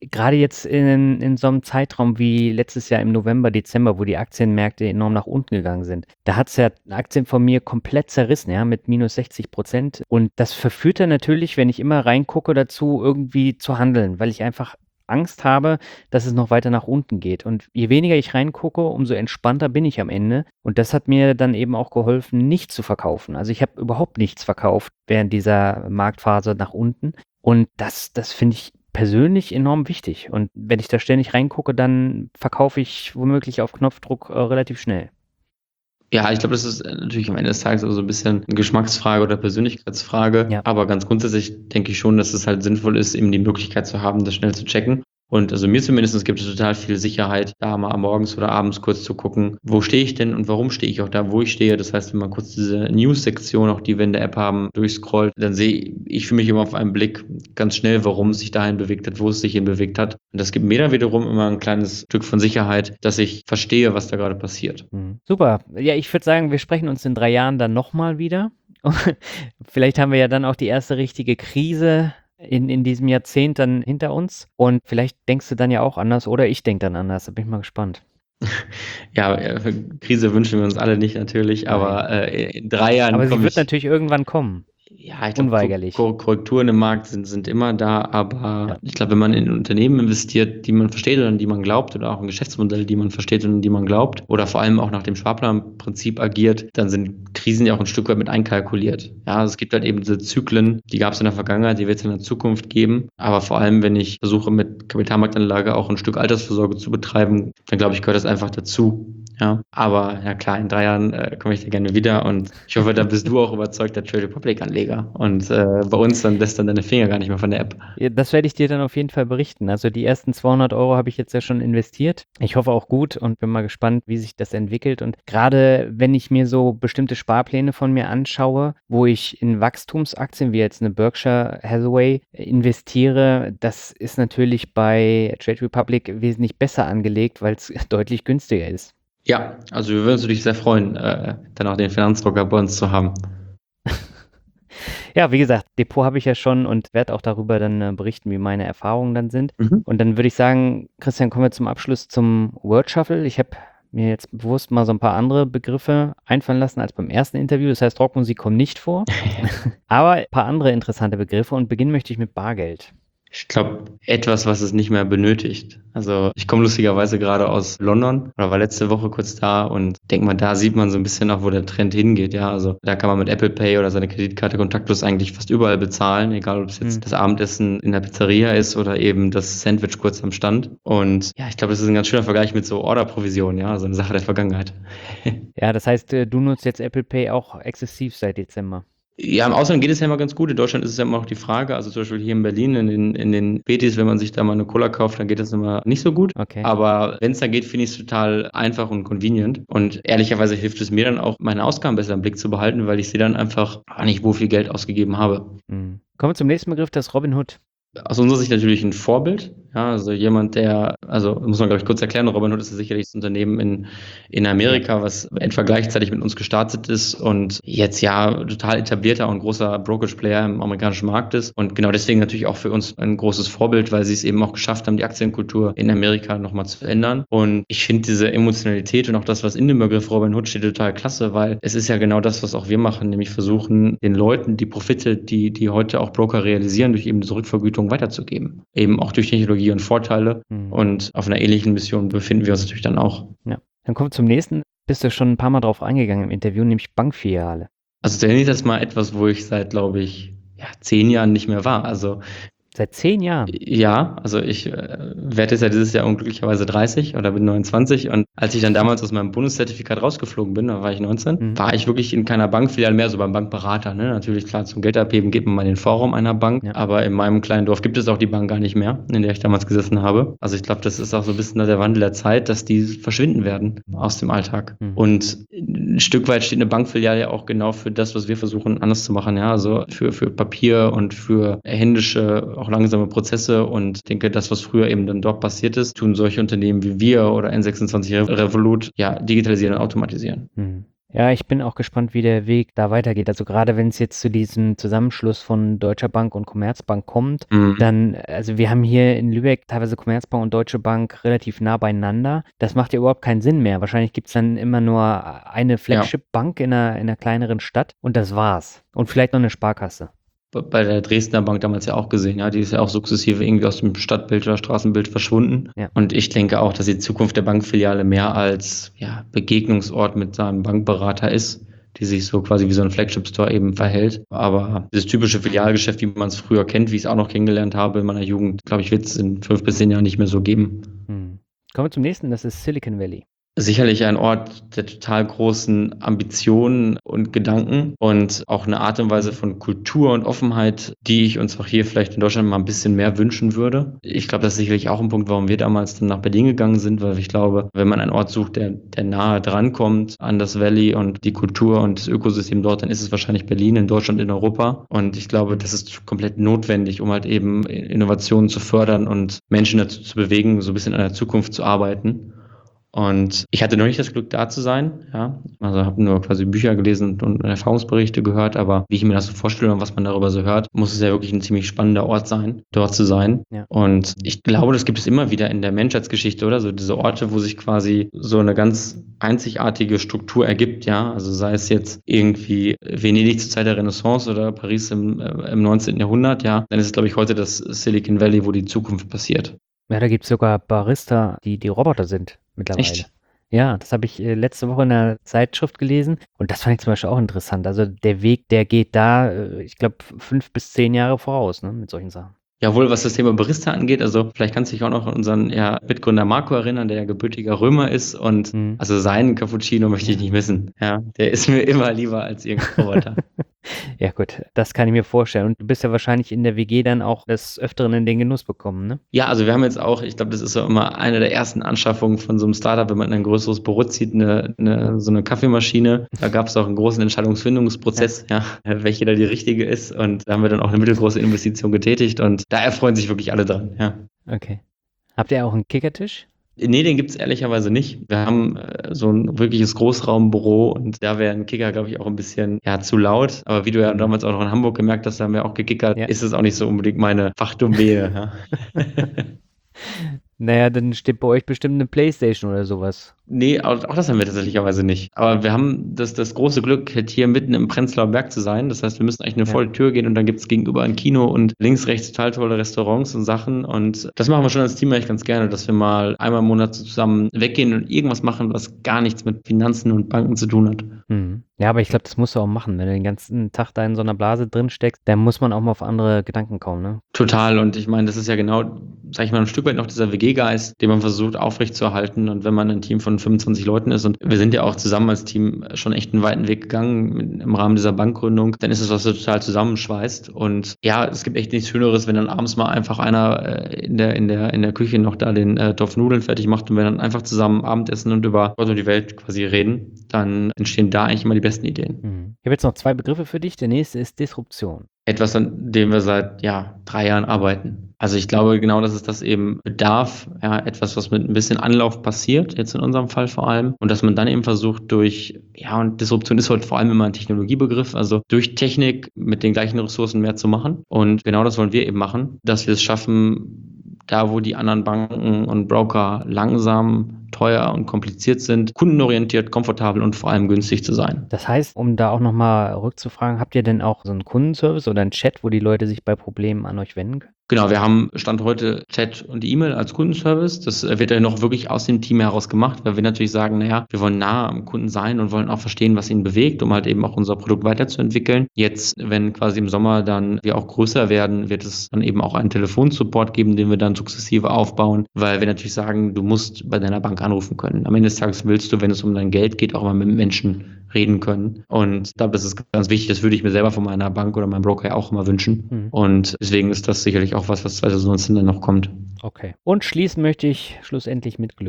gerade jetzt in in so einem Zeitraum wie letztes Jahr im November, Dezember, wo die Aktienmärkte enorm nach unten gegangen sind, da hat's ja Aktien von mir komplett zerrissen, ja, mit minus sechzig Prozent. Und das verführt dann natürlich, wenn ich immer reingucke, dazu, irgendwie zu handeln, weil ich einfach Angst habe, dass es noch weiter nach unten geht. Und je weniger ich reingucke, umso entspannter bin ich am Ende. Und das hat mir dann eben auch geholfen, nicht zu verkaufen. Also ich habe überhaupt nichts verkauft während dieser Marktphase nach unten. Und das, das finde ich persönlich enorm wichtig. Und wenn ich da ständig reingucke, dann verkaufe ich womöglich auf Knopfdruck äh, relativ schnell. Ja, ich glaube, das ist äh, natürlich am Ende des Tages auch so ein bisschen eine Geschmacksfrage oder Persönlichkeitsfrage. Ja. Aber ganz grundsätzlich denke ich schon, dass es halt sinnvoll ist, eben die Möglichkeit zu haben, das schnell zu checken. Und also mir zumindest gibt es total viel Sicherheit, da mal morgens oder abends kurz zu gucken, wo stehe ich denn und warum stehe ich auch da, wo ich stehe. Das heißt, wenn man kurz diese News-Sektion, auch die wir in der App haben, durchscrollt, dann sehe ich für mich immer auf einen Blick ganz schnell, warum es sich dahin bewegt hat, wo es sich hin bewegt hat. Und das gibt mir dann wiederum immer ein kleines Stück von Sicherheit, dass ich verstehe, was da gerade passiert. Mhm. Super. Ja, ich würde sagen, wir sprechen uns in drei Jahren dann nochmal wieder. Vielleicht haben wir ja dann auch die erste richtige Krise in, in diesem Jahrzehnt dann hinter uns. Und vielleicht denkst du dann ja auch anders oder ich denke dann anders. Da bin ich mal gespannt. Ja, äh, Krise wünschen wir uns alle nicht natürlich, aber äh, in drei Jahren Aber sie komme wird ich. natürlich irgendwann kommen. Ja, ich glaube, Unweigerlich. Ko- Korrekturen im Markt sind, sind immer da, aber Ja. ich glaube, wenn man in Unternehmen investiert, die man versteht oder an die man glaubt, oder auch in Geschäftsmodelle, die man versteht und an die man glaubt, oder vor allem auch nach dem Sparplanprinzip agiert, dann sind Krisen ja auch ein Stück weit mit einkalkuliert. Ja, es gibt halt eben diese Zyklen, die gab es in der Vergangenheit, die wird es in der Zukunft geben, aber vor allem, wenn ich versuche, mit Kapitalmarktanlage auch ein Stück Altersvorsorge zu betreiben, dann glaube ich, gehört das einfach dazu. Ja, aber ja klar, in drei Jahren äh, komme ich da gerne wieder und ich hoffe, da bist du auch überzeugter Trade Republic Anleger und äh, bei uns dann lässt dann deine Finger gar nicht mehr von der App. Ja, das werde ich dir dann auf jeden Fall berichten. Also die ersten zweihundert Euro habe ich jetzt ja schon investiert. Ich hoffe auch gut und bin mal gespannt, wie sich das entwickelt. Und gerade wenn ich mir so bestimmte Sparpläne von mir anschaue, wo ich in Wachstumsaktien wie jetzt eine Berkshire Hathaway investiere, das ist natürlich bei Trade Republic wesentlich besser angelegt, weil es deutlich günstiger ist. Ja, also wir würden uns natürlich sehr freuen, äh, dann auch den Finanzdrucker bei uns zu haben. Ja, wie gesagt, Depot habe ich ja schon und werde auch darüber dann äh, berichten, wie meine Erfahrungen dann sind. Mhm. Und dann würde ich sagen, Christian, kommen wir zum Abschluss zum Word Shuffle. Ich habe mir jetzt bewusst mal so ein paar andere Begriffe einfallen lassen als beim ersten Interview. Das heißt, Rockmusik kommt nicht vor, aber ein paar andere interessante Begriffe und beginnen möchte ich mit Bargeld. Ich glaube, etwas, was es nicht mehr benötigt. Also ich komme lustigerweise gerade aus London oder war letzte Woche kurz da und denke mal, da sieht man so ein bisschen auch, wo der Trend hingeht. Ja, also da kann man mit Apple Pay oder seine Kreditkarte kontaktlos eigentlich fast überall bezahlen, egal ob es jetzt Hm. das Abendessen in der Pizzeria ist oder eben das Sandwich kurz am Stand. Und ja, ich glaube, das ist ein ganz schöner Vergleich mit so Orderprovisionen, ja, also eine Sache der Vergangenheit. Ja, das heißt, äh, du nutzt jetzt Apple Pay auch exzessiv seit Dezember. Ja, im Ausland geht es ja immer ganz gut. In Deutschland ist es ja immer noch die Frage. Also zum Beispiel hier in Berlin, in den, in den Betis, wenn man sich da mal eine Cola kauft, dann geht das immer nicht so gut. Okay. Aber wenn es dann geht, finde ich es total einfach und convenient. Und ehrlicherweise hilft es mir dann auch, meine Ausgaben besser im Blick zu behalten, weil ich sehe dann einfach gar nicht, wo viel Geld ausgegeben habe. Hm. Kommen wir zum nächsten Begriff, das ist Robinhood. Aus unserer Sicht natürlich ein Vorbild. Ja, also jemand, der, also muss man, glaube ich, kurz erklären, Robinhood ist ja sicherlich das Unternehmen in, in Amerika, was etwa gleichzeitig mit uns gestartet ist und jetzt ja total etablierter und großer Brokerage-Player im amerikanischen Markt ist. Und genau deswegen natürlich auch für uns ein großes Vorbild, weil sie es eben auch geschafft haben, die Aktienkultur in Amerika nochmal zu verändern. Und ich finde diese Emotionalität und auch das, was in dem Begriff Robinhood steht, total klasse, weil es ist ja genau das, was auch wir machen, nämlich versuchen, den Leuten die Profite, die, die heute auch Broker realisieren, durch eben diese Rückvergütung weiterzugeben. Eben auch durch Technologie und Vorteile. Hm. Und auf einer ähnlichen Mission befinden wir uns natürlich dann auch. Ja. Dann kommen wir zum nächsten. Bist du schon ein paar Mal drauf eingegangen im Interview, nämlich Bankfiliale. Also tatsächlich ist das mal etwas, wo ich seit, glaube ich, ja, zehn Jahren nicht mehr war. Also Seit zehn Jahren. ja, also ich äh, werde jetzt ja dieses Jahr unglücklicherweise dreißig oder bin neunundzwanzig und als ich dann damals aus meinem Bundeszertifikat rausgeflogen bin, da war ich neunzehn, Mhm. war ich wirklich in keiner Bankfiliale mehr, so beim Bankberater. Ne? Natürlich, klar, zum Geld abheben geht man mal in den Vorraum einer Bank, Ja. aber in meinem kleinen Dorf gibt es auch die Bank gar nicht mehr, in der ich damals gesessen habe. Also ich glaube, das ist auch so ein bisschen der Wandel der Zeit, dass die verschwinden werden aus dem Alltag. Mhm. Und ein Stück weit steht eine Bankfiliale ja auch genau für das, was wir versuchen anders zu machen, ja, also für, für Papier und für händische, auch langsame Prozesse. Und ich denke, das, was früher eben dann dort passiert ist, tun solche Unternehmen wie wir oder N sechsundzwanzig Revolut ja digitalisieren und automatisieren. Hm. Ja, ich bin auch gespannt, wie der Weg da weitergeht. Also gerade wenn es jetzt zu diesem Zusammenschluss von Deutscher Bank und Commerzbank kommt, Mhm. dann, also wir haben hier in Lübeck teilweise Commerzbank und Deutsche Bank relativ nah beieinander. Das macht ja überhaupt keinen Sinn mehr. Wahrscheinlich gibt es dann immer nur eine Flagship-Bank in einer, in einer kleineren Stadt und das war's. Und vielleicht noch eine Sparkasse. Bei der Dresdner Bank damals ja auch gesehen, ja, die ist ja auch sukzessive irgendwie aus dem Stadtbild oder Straßenbild verschwunden. Ja. Und ich denke auch, dass die Zukunft der Bankfiliale mehr als ja, Begegnungsort mit seinem Bankberater ist, die sich so quasi wie so ein Flagship-Store eben verhält. Aber dieses typische Filialgeschäft, wie man es früher kennt, wie ich es auch noch kennengelernt habe in meiner Jugend, glaube ich, wird es in fünf bis zehn Jahren nicht mehr so geben. Hm. Kommen wir zum nächsten, das ist Silicon Valley. Sicherlich ein Ort der total großen Ambitionen und Gedanken und auch eine Art und Weise von Kultur und Offenheit, die ich uns auch hier vielleicht in Deutschland mal ein bisschen mehr wünschen würde. Ich glaube, das ist sicherlich auch ein Punkt, warum wir damals dann nach Berlin gegangen sind, weil ich glaube, wenn man einen Ort sucht, der, der nahe drankommt an das Valley und die Kultur und das Ökosystem dort, dann ist es wahrscheinlich Berlin, in Deutschland, in Europa. Und ich glaube, das ist komplett notwendig, um halt eben Innovationen zu fördern und Menschen dazu zu bewegen, so ein bisschen an der Zukunft zu arbeiten. Und ich hatte noch nicht das Glück, da zu sein, ja. Also habe nur quasi Bücher gelesen und Erfahrungsberichte gehört, aber wie ich mir das so vorstelle und was man darüber so hört, muss es ja wirklich ein ziemlich spannender Ort sein, dort zu sein. Ja. Und ich glaube, das gibt es immer wieder in der Menschheitsgeschichte, oder? So diese Orte, wo sich quasi so eine ganz einzigartige Struktur ergibt, ja. Also sei es jetzt irgendwie Venedig zur Zeit der Renaissance oder Paris im, äh, im neunzehnten Jahrhundert, ja. Dann ist es, glaube ich, heute das Silicon Valley, wo die Zukunft passiert. Ja, da gibt es sogar Barista, die die Roboter sind mittlerweile. Echt? Ja, das habe ich äh, letzte Woche in einer Zeitschrift gelesen und das fand ich zum Beispiel auch interessant. Also der Weg, der geht da, äh, ich glaube, fünf bis zehn Jahre voraus, ne, mit solchen Sachen. Jawohl, was das Thema Barista angeht, also vielleicht kannst du dich auch noch an unseren ja, Mitgründer Marco erinnern, der ja gebürtiger Römer ist und Mhm. also seinen Cappuccino möchte ich nicht missen. Ja, der ist mir immer lieber als irgendein Roboter. Ja gut, das kann ich mir vorstellen. Und du bist ja wahrscheinlich in der W G dann auch des Öfteren in den Genuss bekommen, ne? Ja, also wir haben jetzt auch, ich glaube, das ist so immer eine der ersten Anschaffungen von so einem Startup, wenn man in ein größeres Büro zieht, eine, eine, so eine Kaffeemaschine. Da gab es auch einen großen Entscheidungsfindungsprozess, ja. ja, welche da die richtige ist. Und da haben wir dann auch eine mittelgroße Investition getätigt und da erfreuen sich wirklich alle dran, ja. Okay. Habt ihr auch einen Kickertisch? Nee, den gibt's ehrlicherweise nicht. Wir haben äh, so ein wirkliches Großraumbüro und da wäre ein Kicker, glaube ich, auch ein bisschen ja, zu laut. Aber wie du ja damals auch noch in Hamburg gemerkt hast, da haben wir auch gekickert, Ja. ist es auch nicht so unbedingt meine Fachdomäne. Ja. Naja, dann steht bei euch bestimmt eine Playstation oder sowas. Nee, auch, auch das haben wir tatsächlicherweise nicht. Aber wir haben das, das große Glück, hier mitten im Prenzlauer Berg zu sein. Das heißt, wir müssen eigentlich eine Ja. volle Tür gehen und dann gibt's gegenüber ein Kino und links, rechts total tolle Restaurants und Sachen. Und das machen wir schon als Team eigentlich ganz gerne, dass wir mal einmal im Monat zusammen weggehen und irgendwas machen, was gar nichts mit Finanzen und Banken zu tun hat. Mhm. Ja, aber ich glaube, das musst du auch machen. Wenn du den ganzen Tag da in so einer Blase drin steckst, dann muss man auch mal auf andere Gedanken kommen, ne? Total. Und ich meine, das ist ja genau, sag ich mal, ein Stück weit noch dieser W G-Geist, den man versucht aufrechtzuerhalten. Und wenn man ein Team von fünfundzwanzig Leuten ist und wir sind ja auch zusammen als Team schon echt einen weiten Weg gegangen im Rahmen dieser Bankgründung, dann ist es was, was total zusammenschweißt. Und ja, es gibt echt nichts Schöneres, wenn dann abends mal einfach einer äh, in der, in der, in der Küche noch da den äh, Topf Nudeln fertig macht und wir dann einfach zusammen Abendessen und über Gott und die Welt quasi reden, dann entstehen da eigentlich immer die besten Ideen. Mhm. Ich habe jetzt noch zwei Begriffe für dich. Der nächste ist Disruption. Etwas, an dem wir seit ja, drei Jahren arbeiten. Also ich glaube genau, dass es das eben bedarf, ja, etwas, was mit ein bisschen Anlauf passiert, jetzt in unserem Fall vor allem, und dass man dann eben versucht durch, ja, und Disruption ist heute vor allem immer ein Technologiebegriff, also durch Technik mit den gleichen Ressourcen mehr zu machen. Und genau das wollen wir eben machen, dass wir es schaffen, da wo die anderen Banken und Broker langsam, teuer und kompliziert sind, kundenorientiert, komfortabel und vor allem günstig zu sein. Das heißt, um da auch nochmal rückzufragen, habt ihr denn auch so einen Kundenservice oder einen Chat, wo die Leute sich bei Problemen an euch wenden können? Genau, wir haben Stand heute Chat und E-Mail als Kundenservice. Das wird ja noch wirklich aus dem Team heraus gemacht, weil wir natürlich sagen, naja, wir wollen nah am Kunden sein und wollen auch verstehen, was ihn bewegt, um halt eben auch unser Produkt weiterzuentwickeln. Jetzt, wenn quasi im Sommer dann wir auch größer werden, wird es dann eben auch einen Telefonsupport geben, den wir dann sukzessive aufbauen, weil wir natürlich sagen, du musst bei deiner Bank anrufen können. Am Ende des Tages willst du, wenn es um dein Geld geht, auch mal mit Menschen reden können. Und ich glaube, das ist ganz wichtig. Das würde ich mir selber von meiner Bank oder meinem Broker ja auch immer wünschen. Mhm. Und deswegen ist das sicherlich auch was, was zwanzig neunzehn dann noch kommt. Okay. Und schließen möchte ich schlussendlich mit Glück.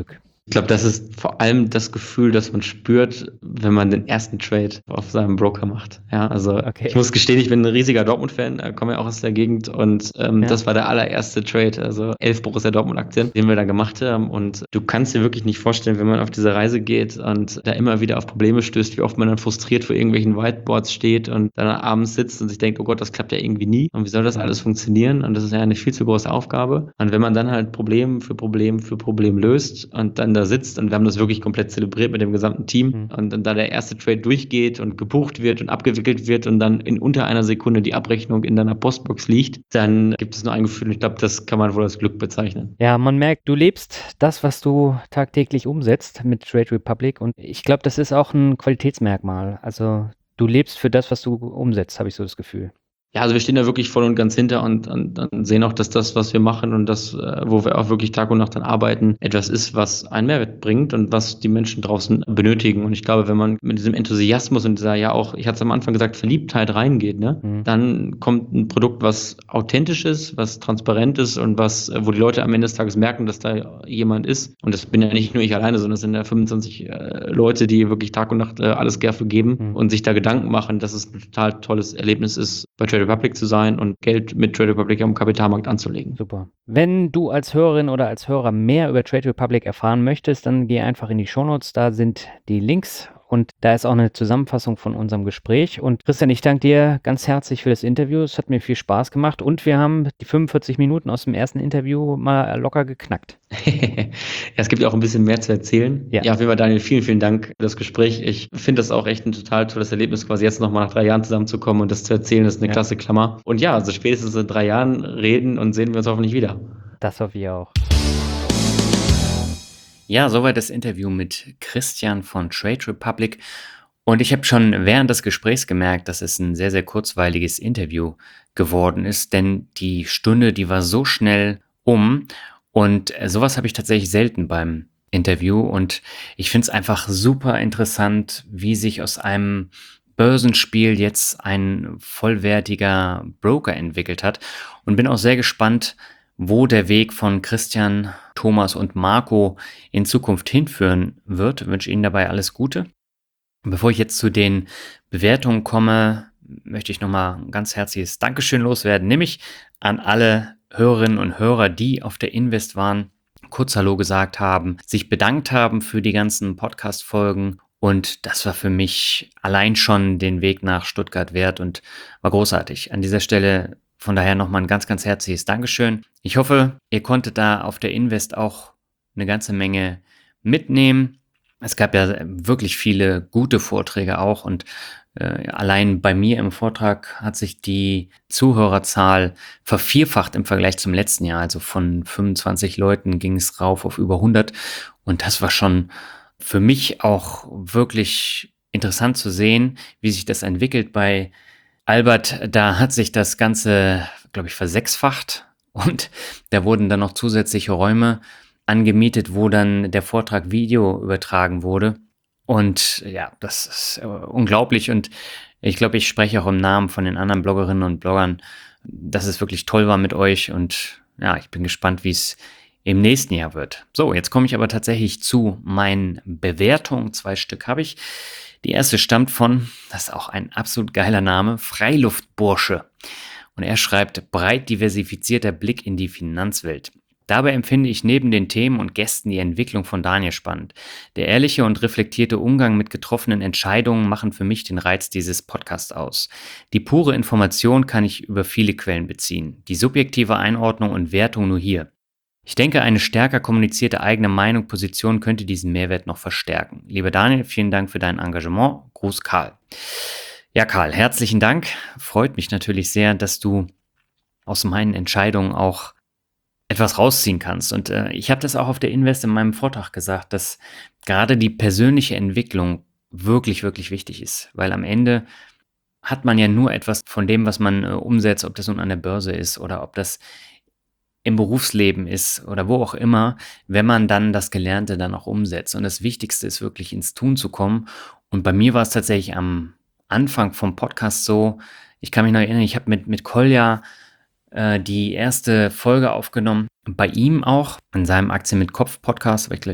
Ich glaube, das ist vor allem das Gefühl, das man spürt, wenn man den ersten Trade auf seinem Broker macht. Ja, also Okay. ich muss gestehen, ich bin ein riesiger Dortmund-Fan, äh, komme ja auch aus der Gegend und ähm, Ja. das war der allererste Trade, also elf Borussia Dortmund-Aktien, den wir da gemacht haben. Und du kannst dir wirklich nicht vorstellen, wenn man auf diese Reise geht und da immer wieder auf Probleme stößt, wie oft man dann frustriert vor irgendwelchen Whiteboards steht und dann abends sitzt und sich denkt, oh Gott, das klappt ja irgendwie nie. Und wie soll das Mhm. alles funktionieren? Und das ist ja eine viel zu große Aufgabe. Und wenn man dann halt Problem für Problem für Problem löst und dann da sitzt, und wir haben das wirklich komplett zelebriert mit dem gesamten Team, Mhm. und dann da der erste Trade durchgeht und gebucht wird und abgewickelt wird und dann in unter einer Sekunde die Abrechnung in deiner Postbox liegt, dann gibt es nur ein Gefühl, und ich glaube, das kann man wohl als Glück bezeichnen. Ja, man merkt, du lebst das, was du tagtäglich umsetzt mit Trade Republic, und ich glaube, das ist auch ein Qualitätsmerkmal. Also, du lebst für das, was du umsetzt, habe ich so das Gefühl. Ja, also wir stehen da wirklich voll und ganz hinter und, und, und sehen auch, dass das, was wir machen und das, äh, wo wir auch wirklich Tag und Nacht dran arbeiten, etwas ist, was einen Mehrwert bringt und was die Menschen draußen benötigen. Und ich glaube, wenn man mit diesem Enthusiasmus und dieser, ja auch, ich hatte es am Anfang gesagt, Verliebtheit reingeht, ne, Mhm. dann kommt ein Produkt, was authentisch ist, was transparent ist und was, äh, wo die Leute am Ende des Tages merken, dass da jemand ist. Und das bin ja nicht nur ich alleine, sondern es sind ja fünfundzwanzig äh, Leute, die wirklich Tag und Nacht äh, alles dafür geben Mhm. und sich da Gedanken machen, dass es ein total tolles Erlebnis ist, bei Trade Republic zu sein und Geld mit Trade Republic am Kapitalmarkt anzulegen. Super. Wenn du als Hörerin oder als Hörer mehr über Trade Republic erfahren möchtest, dann geh einfach in die Shownotes, da sind die Links und da ist auch eine Zusammenfassung von unserem Gespräch. Und Christian, ich danke dir ganz herzlich für das Interview. Es hat mir viel Spaß gemacht und wir haben die fünfundvierzig Minuten aus dem ersten Interview mal locker geknackt. Ja, es gibt ja auch ein bisschen mehr zu erzählen. Ja. Ja, auf jeden Fall, Daniel, vielen, vielen Dank für das Gespräch. Ich finde das auch echt ein total tolles Erlebnis, quasi jetzt nochmal nach drei Jahren zusammenzukommen und das zu erzählen, das ist eine Ja. klasse Klammer. Und ja, also spätestens in drei Jahren reden und sehen wir uns hoffentlich wieder. Das hoffe ich auch. Ja, soweit das Interview mit Christian von Trade Republic. Und ich habe schon während des Gesprächs gemerkt, dass es ein sehr, sehr kurzweiliges Interview geworden ist, denn die Stunde, die war so schnell um. Und äh, sowas habe ich tatsächlich selten beim Interview. Und ich finde es einfach super interessant, wie sich aus einem Börsenspiel jetzt ein vollwertiger Broker entwickelt hat. Und bin auch sehr gespannt, wo der Weg von Christian, Thomas und Marco in Zukunft hinführen wird. Ich wünsche Ihnen dabei alles Gute. Bevor ich jetzt zu den Bewertungen komme, möchte ich nochmal ein ganz herzliches Dankeschön loswerden, nämlich an alle Hörerinnen und Hörer, die auf der Invest waren, kurz Hallo gesagt haben, sich bedankt haben für die ganzen Podcast-Folgen. Und das war für mich allein schon den Weg nach Stuttgart wert und war großartig. An dieser Stelle von daher nochmal ein ganz, ganz herzliches Dankeschön. Ich hoffe, ihr konntet da auf der Invest auch eine ganze Menge mitnehmen. Es gab ja wirklich viele gute Vorträge auch und äh, allein bei mir im Vortrag hat sich die Zuhörerzahl vervierfacht im Vergleich zum letzten Jahr. Also von fünfundzwanzig Leuten ging es rauf auf über hundert und das war schon für mich auch wirklich interessant zu sehen, wie sich das entwickelt. Bei Albert, da hat sich das Ganze, glaube ich, versechsfacht und da wurden dann noch zusätzliche Räume angemietet, wo dann der Vortrag Video übertragen wurde. Und ja, das ist äh, unglaublich. Und ich glaube, ich spreche auch im Namen von den anderen Bloggerinnen und Bloggern, dass es wirklich toll war mit euch. Und ja, ich bin gespannt, wie es im nächsten Jahr wird. So, jetzt komme ich aber tatsächlich zu meinen Bewertungen. Zwei Stück habe ich. Die erste stammt von, das ist auch ein absolut geiler Name, Freiluftbursche. Und er schreibt, breit diversifizierter Blick in die Finanzwelt. Dabei empfinde ich neben den Themen und Gästen die Entwicklung von Daniel spannend. Der ehrliche und reflektierte Umgang mit getroffenen Entscheidungen machen für mich den Reiz dieses Podcasts aus. Die pure Information kann ich über viele Quellen beziehen, die subjektive Einordnung und Wertung nur hier. Ich denke, eine stärker kommunizierte eigene Meinung, Position könnte diesen Mehrwert noch verstärken. Lieber Daniel, vielen Dank für dein Engagement. Gruß Karl. Ja, Karl, herzlichen Dank. Freut mich natürlich sehr, dass du aus meinen Entscheidungen auch etwas rausziehen kannst. Und äh, ich habe das auch auf der Invest in meinem Vortrag gesagt, dass gerade die persönliche Entwicklung wirklich, wirklich wichtig ist. Weil am Ende hat man ja nur etwas von dem, was man äh, umsetzt, ob das nun an der Börse ist oder ob das im Berufsleben ist oder wo auch immer, wenn man dann das Gelernte dann auch umsetzt. Und das Wichtigste ist wirklich ins Tun zu kommen. Und bei mir war es tatsächlich am Anfang vom Podcast so, ich kann mich noch erinnern, ich habe mit, mit Kolja äh, die erste Folge aufgenommen. Bei ihm auch, in seinem Aktien mit Kopf Podcast, aber ich glaube,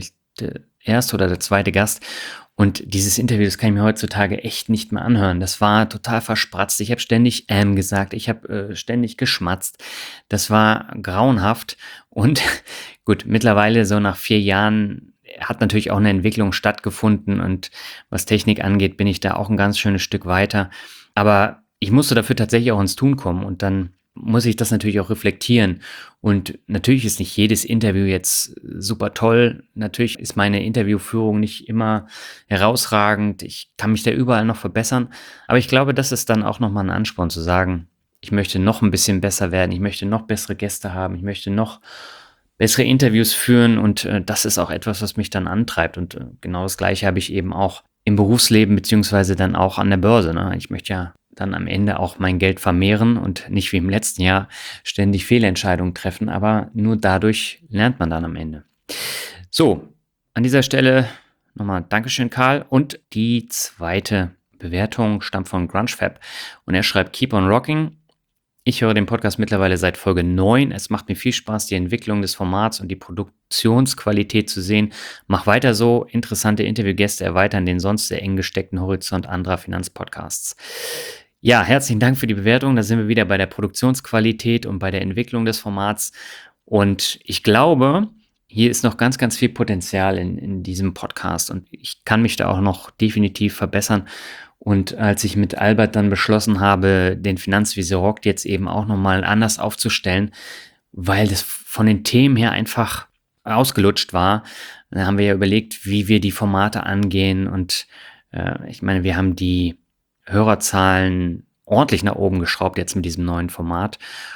der erste oder der zweite Gast. Und dieses Interview, das kann ich mir heutzutage echt nicht mehr anhören. Das war total verspratzt. Ich habe ständig ähm gesagt, ich habe äh, ständig geschmatzt. Das war grauenhaft. Und gut, mittlerweile so nach vier Jahren hat natürlich auch eine Entwicklung stattgefunden. Und was Technik angeht, bin ich da auch ein ganz schönes Stück weiter. Aber ich musste dafür tatsächlich auch ins Tun kommen. Und dann muss ich das natürlich auch reflektieren. Und natürlich ist nicht jedes Interview jetzt super toll. Natürlich ist meine Interviewführung nicht immer herausragend. Ich kann mich da überall noch verbessern. Aber ich glaube, das ist dann auch nochmal ein Ansporn zu sagen, ich möchte noch ein bisschen besser werden. Ich möchte noch bessere Gäste haben. Ich möchte noch bessere Interviews führen. Und äh, das ist auch etwas, was mich dann antreibt. Und äh, genau das Gleiche habe ich eben auch im Berufsleben beziehungsweise dann auch an der Börse. Ne? Ich möchte ja dann am Ende auch mein Geld vermehren und nicht wie im letzten Jahr ständig Fehlentscheidungen treffen, aber nur dadurch lernt man dann am Ende. So, an dieser Stelle nochmal Dankeschön, Karl. Und die zweite Bewertung stammt von GrunchFab und er schreibt Keep on Rocking. Ich höre den Podcast mittlerweile seit Folge neun. Es macht mir viel Spaß, die Entwicklung des Formats und die Produktionsqualität zu sehen. Mach weiter so. Interessante Interviewgäste erweitern den sonst sehr eng gesteckten Horizont anderer Finanzpodcasts. Ja, herzlichen Dank für die Bewertung. Da sind wir wieder bei der Produktionsqualität und bei der Entwicklung des Formats. Und ich glaube, hier ist noch ganz, ganz viel Potenzial in, in diesem Podcast und ich kann mich da auch noch definitiv verbessern. Und als ich mit Albert dann beschlossen habe, den Finanzvisier rockt jetzt eben auch nochmal anders aufzustellen, weil das von den Themen her einfach ausgelutscht war, dann haben wir ja überlegt, wie wir die Formate angehen. Und äh, ich meine, wir haben die Hörerzahlen ordentlich nach oben geschraubt jetzt mit diesem neuen Format.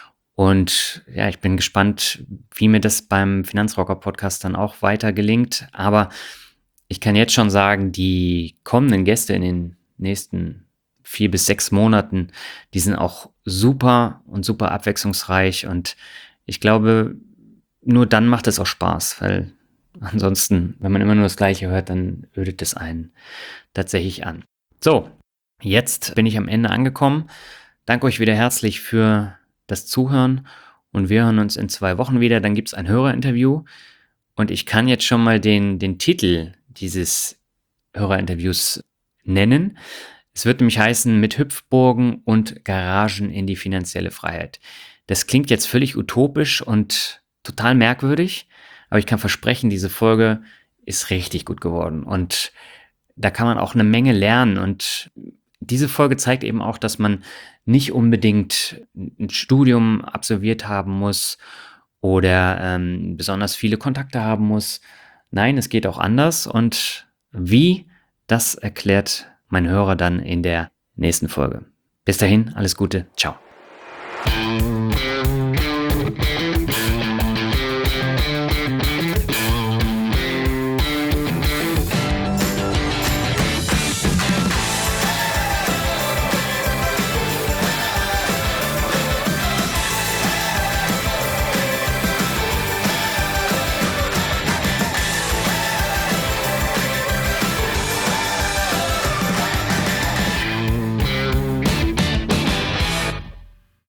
Und ja, ich bin gespannt, wie mir das beim Finanzrocker-Podcast dann auch weiter gelingt. Aber ich kann jetzt schon sagen, die kommenden Gäste in den nächsten vier bis sechs Monaten, die sind auch super und super abwechslungsreich. Und ich glaube, nur dann macht es auch Spaß, weil ansonsten, wenn man immer nur das Gleiche hört, dann ödet es einen tatsächlich an. So, jetzt bin ich am Ende angekommen. Danke euch wieder herzlich für das Zuhören und wir hören uns in zwei Wochen wieder. Dann gibt es ein Hörerinterview und ich kann jetzt schon mal den, den Titel dieses Hörerinterviews nennen. Es wird nämlich heißen, mit Hüpfburgen und Garagen in die finanzielle Freiheit. Das klingt jetzt völlig utopisch und total merkwürdig, aber ich kann versprechen, diese Folge ist richtig gut geworden und da kann man auch eine Menge lernen und diese Folge zeigt eben auch, dass man nicht unbedingt ein Studium absolviert haben muss oder ähm, besonders viele Kontakte haben muss. Nein, es geht auch anders und wie, das erklärt mein Hörer dann in der nächsten Folge. Bis dahin, alles Gute, ciao.